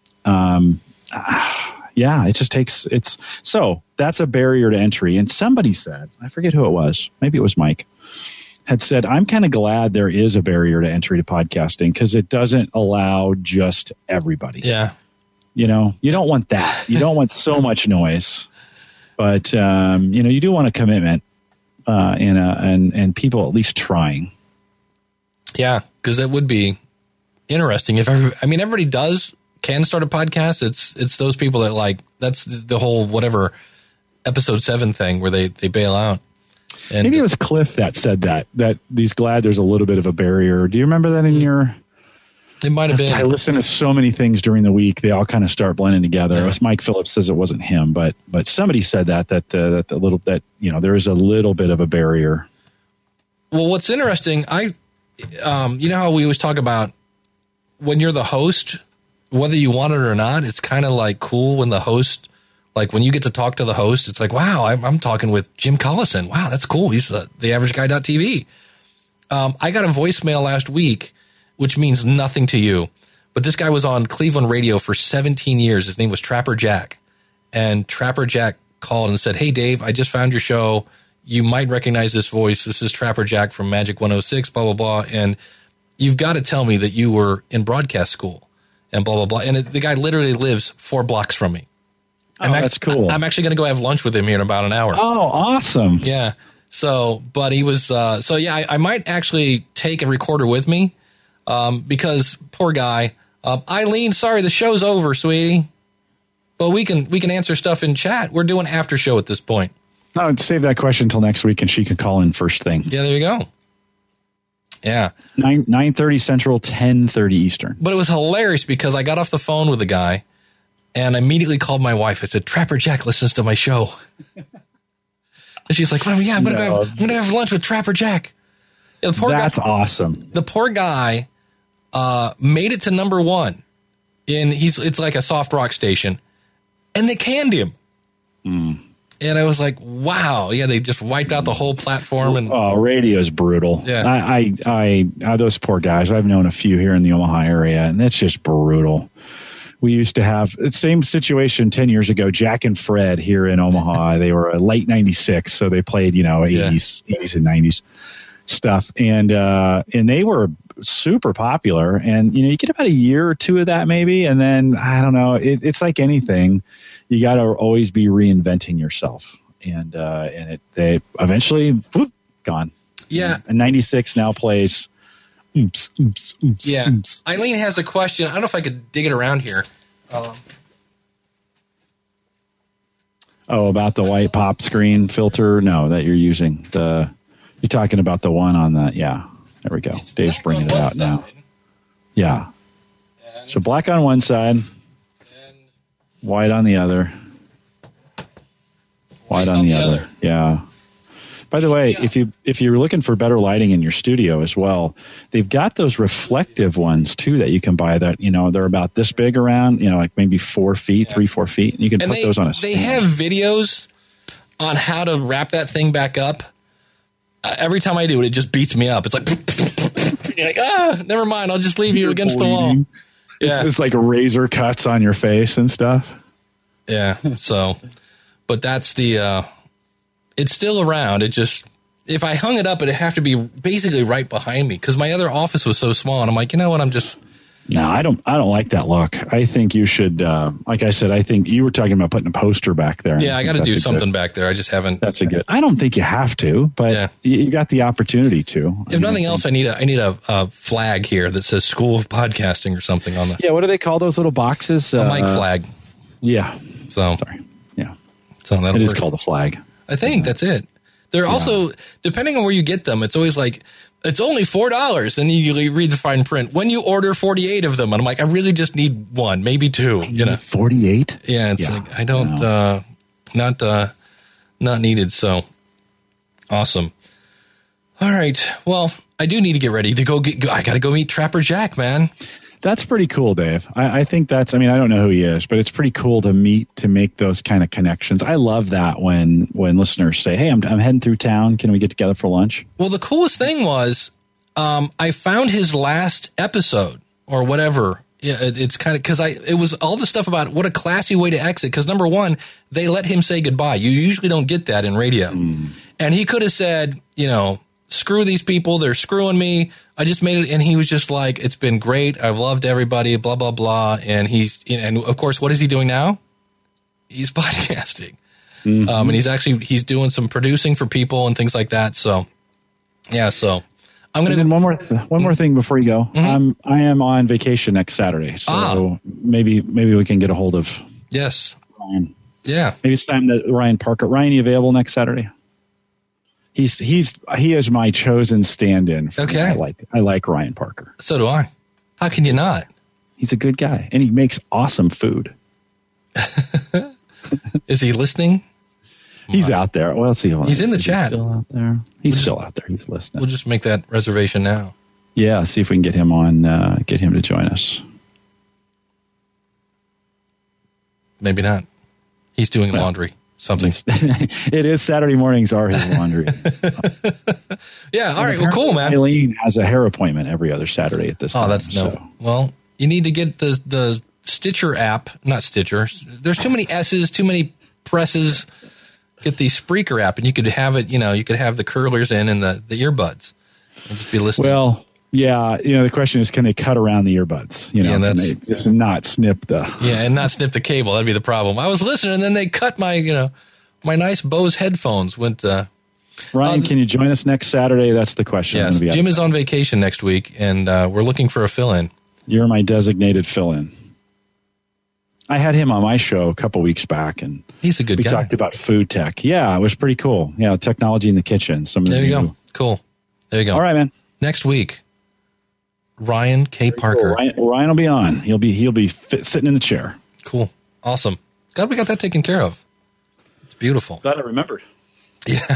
It just takes, so that's a barrier to entry. And somebody said, I forget who it was, maybe it was Mike, had said, I'm kind of glad there is a barrier to entry to podcasting because it doesn't allow just everybody. Yeah. You don't want that. You don't want so much noise. But you do want a commitment and people at least trying. Yeah, because it would be interesting if everybody can start a podcast. It's those people that that's the whole whatever episode 7 thing where they bail out. And maybe it was Cliff that said that he's glad there's a little bit of a barrier. Do you remember that in your? It might have been. I listen to so many things during the week; they all kind of start blending together. Yeah. Mike Phillips says it wasn't him, but somebody said that there is a little bit of a barrier. Well, what's interesting, how we always talk about when you're the host, whether you want it or not, it's kind of like cool when the host, like when you get to talk to the host, it's like, wow, I'm talking with Jim Collison. Wow, that's cool. He's the averageguy.tv. I got a voicemail last week, which means nothing to you. But this guy was on Cleveland radio for 17 years. His name was Trapper Jack. And Trapper Jack called and said, hey, Dave, I just found your show. You might recognize this voice. This is Trapper Jack from Magic 106, blah, blah, blah. And you've got to tell me that you were in broadcast school and blah, blah, blah. And the guy literally lives 4 blocks from me. That's cool. I'm actually going to go have lunch with him here in about an hour. Oh, awesome. Yeah. So, but he was, I might actually take a recorder with me. Because poor guy, Eileen, sorry, the show's over, sweetie, but we can answer stuff in chat. We're doing after show at this point. No, I'd save that question until next week and she can call in first thing. Yeah, there you go. Yeah. 9:30 Central, 10:30 Eastern. But it was hilarious because I got off the phone with the guy and immediately called my wife. I said, Trapper Jack listens to my show. And she's like, well, yeah, I'm going to have lunch with Trapper Jack. Yeah, That's awesome. The poor guy made it to number 1 it's like a soft rock station, and they canned him. And I was like, wow. Yeah, they just wiped out the whole platform. And radio is brutal. Yeah. I those poor guys, I've known a few here in the Omaha area, and that's just brutal. We used to have the same situation 10 years ago. Jack and Fred here in Omaha, they were late 96, so they played, 80s and 90s stuff. And they were super popular. And, you get about a year or 2 of that maybe. And then, I don't know, it's like anything. You got to always be reinventing yourself. And they eventually, gone. Yeah. And 96 now plays. Oops. Yeah. Oops. Eileen has a question. I don't know if I could dig it around here. About the white pop screen filter? No, that you're using. You're talking about the one on the, yeah. There we go. Dave's bringing it out now. Yeah. So black on one side, white on the other. White on the other. Yeah. By the way, if you're looking for better lighting in your studio as well, they've got those reflective ones too that you can buy that, they're about this big around, like maybe 4 feet, 3-4 feet. And you can put those on a stand. They have videos on how to wrap that thing back up. every time I do it, it just beats me up. It's like, you're like, never mind. I'll just leave you against the wall. Yeah. It's like razor cuts on your face and stuff. Yeah. So, but that's it's still around. It just, if I hung it up, it'd have to be basically right behind me because my other office was so small. And I'm like, you know what? No, I don't like that look. I think you should, like I said, I think you were talking about putting a poster back there. Yeah, I got to do something back there. I just haven't. That's a good. I don't think you have to, but you got the opportunity to. If nothing else, I need a flag here that says School of Podcasting or something on the. Yeah, what do they call those little boxes? A mic flag. Yeah. So sorry. Yeah. So that'll it is work. called a flag. I think that's it. They're also, depending on where you get them, it's always like, it's only $4. Then you read the fine print. When you order 48 of them, and I'm like, I really just need one, maybe two. 48? Yeah, it's like, I don't, not needed. So awesome. All right. Well, I do need to get ready to I got to go meet Trapper Jack, man. That's pretty cool, Dave. I think I don't know who he is, but it's pretty cool to make those kind of connections. I love that when listeners say, hey, I'm heading through town. Can we get together for lunch? Well, the coolest thing was I found his last episode or whatever. Yeah, it's kind of because it was all the stuff about what a classy way to exit. Because number one, they let him say goodbye. You usually don't get that in radio. And he could have said, screw these people. They're screwing me. I just made it. And he was just like, it's been great. I've loved everybody, blah, blah, blah. And and of course, what is he doing now? He's podcasting. And he's doing some producing for people and things like that. So, yeah. So I'm going to. And then one more thing before you go. I am on vacation next Saturday. So maybe we can get a hold of. Yes. Ryan. Yeah. Maybe it's time that Ryan Parker. Ryan, you available next Saturday? He is my chosen stand-in. Okay. I like Ryan Parker. So do I. How can you not? He's a good guy, and he makes awesome food. Is he listening? He's out there. Well, let's see. He's in the chat. Still out there. He's still out there. He's listening. We'll just make that reservation now. Yeah, see if we can get him on. Get him to join us. Maybe not. He's doing laundry. Something. It is Saturday mornings are his laundry. Yeah. All right. Well, cool, man. Eileen has a hair appointment every other Saturday at this time. Oh, that's no. So. Well, you need to get the Stitcher app. Not Stitcher. There's too many S's, too many presses. Get the Spreaker app, and you could have it. You could have the curlers in and the earbuds, and just be listening. Well, yeah. The question is, can they cut around the earbuds? Yeah, can they just not snip the. Yeah, and not snip the cable. That'd be the problem. I was listening, and then they cut my, my nice Bose headphones. Went. Ryan, can you join us next Saturday? That's the question. Yes, Jim is on vacation next week, and we're looking for a fill-in. You're my designated fill-in. I had him on my show a couple weeks back, and he's a good guy. We talked about food tech. Yeah, it was pretty cool. Yeah, technology in the kitchen. There you go. Cool. There you go. All right, man. Next week, Ryan K. Parker. Cool. Ryan will be on. He'll be sitting in the chair. Cool. Awesome. Glad we got that taken care of. It's beautiful. Glad I remembered. Yeah.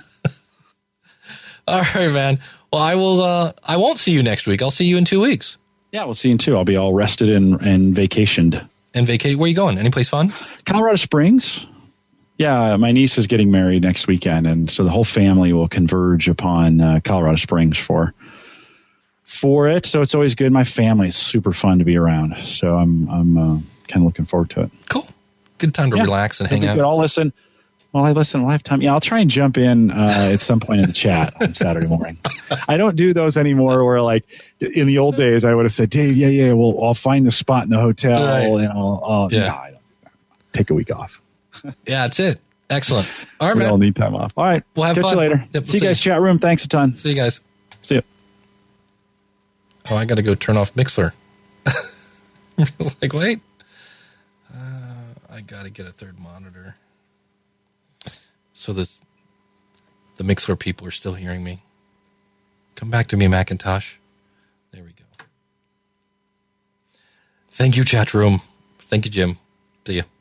All right, man. Well, I will. I won't see you next week. I'll see you in 2 weeks. Yeah, we'll see you in 2. I'll be all rested and vacationed. And vacate? Where are you going? Any place fun? Colorado Springs. Yeah, my niece is getting married next weekend, and so the whole family will converge upon Colorado Springs for it. So it's always good. My family is super fun to be around, so I'm kind of looking forward to it. Cool. Good time to relax and hang out. I'll listen. Well, I listen lifetime. Yeah, I'll try and jump in at some point in the chat on Saturday morning. I don't do those anymore. Where like in the old days, I would have said, "Dave, yeah, well, I'll find the spot in the hotel, and I'll I don't take a week off." Yeah, that's it. Excellent. All right, we man. all need time off. All right, we'll have catch fun. you later. Yep, see you guys, chat room. Thanks a ton. See you guys. See you. Oh, I got to go turn off Mixler. Like, wait. I got to get a third monitor. So the Mixler people are still hearing me. Come back to me, Macintosh. There we go. Thank you, chat room. Thank you, Jim. See ya.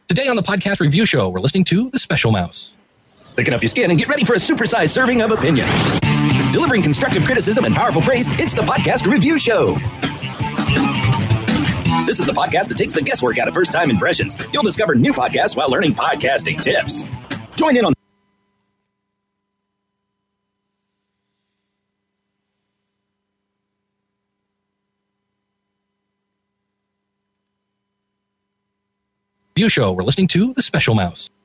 Today on the Podcast Review Show, we're listening to The Special Mouse. Thicken up your skin and get ready for a supersized serving of opinion. Delivering constructive criticism and powerful praise, it's the Podcast Review Show. This is the podcast that takes the guesswork out of first-time impressions. You'll discover new podcasts while learning podcasting tips. Join in on Review Show, we're listening to The Special Mouse.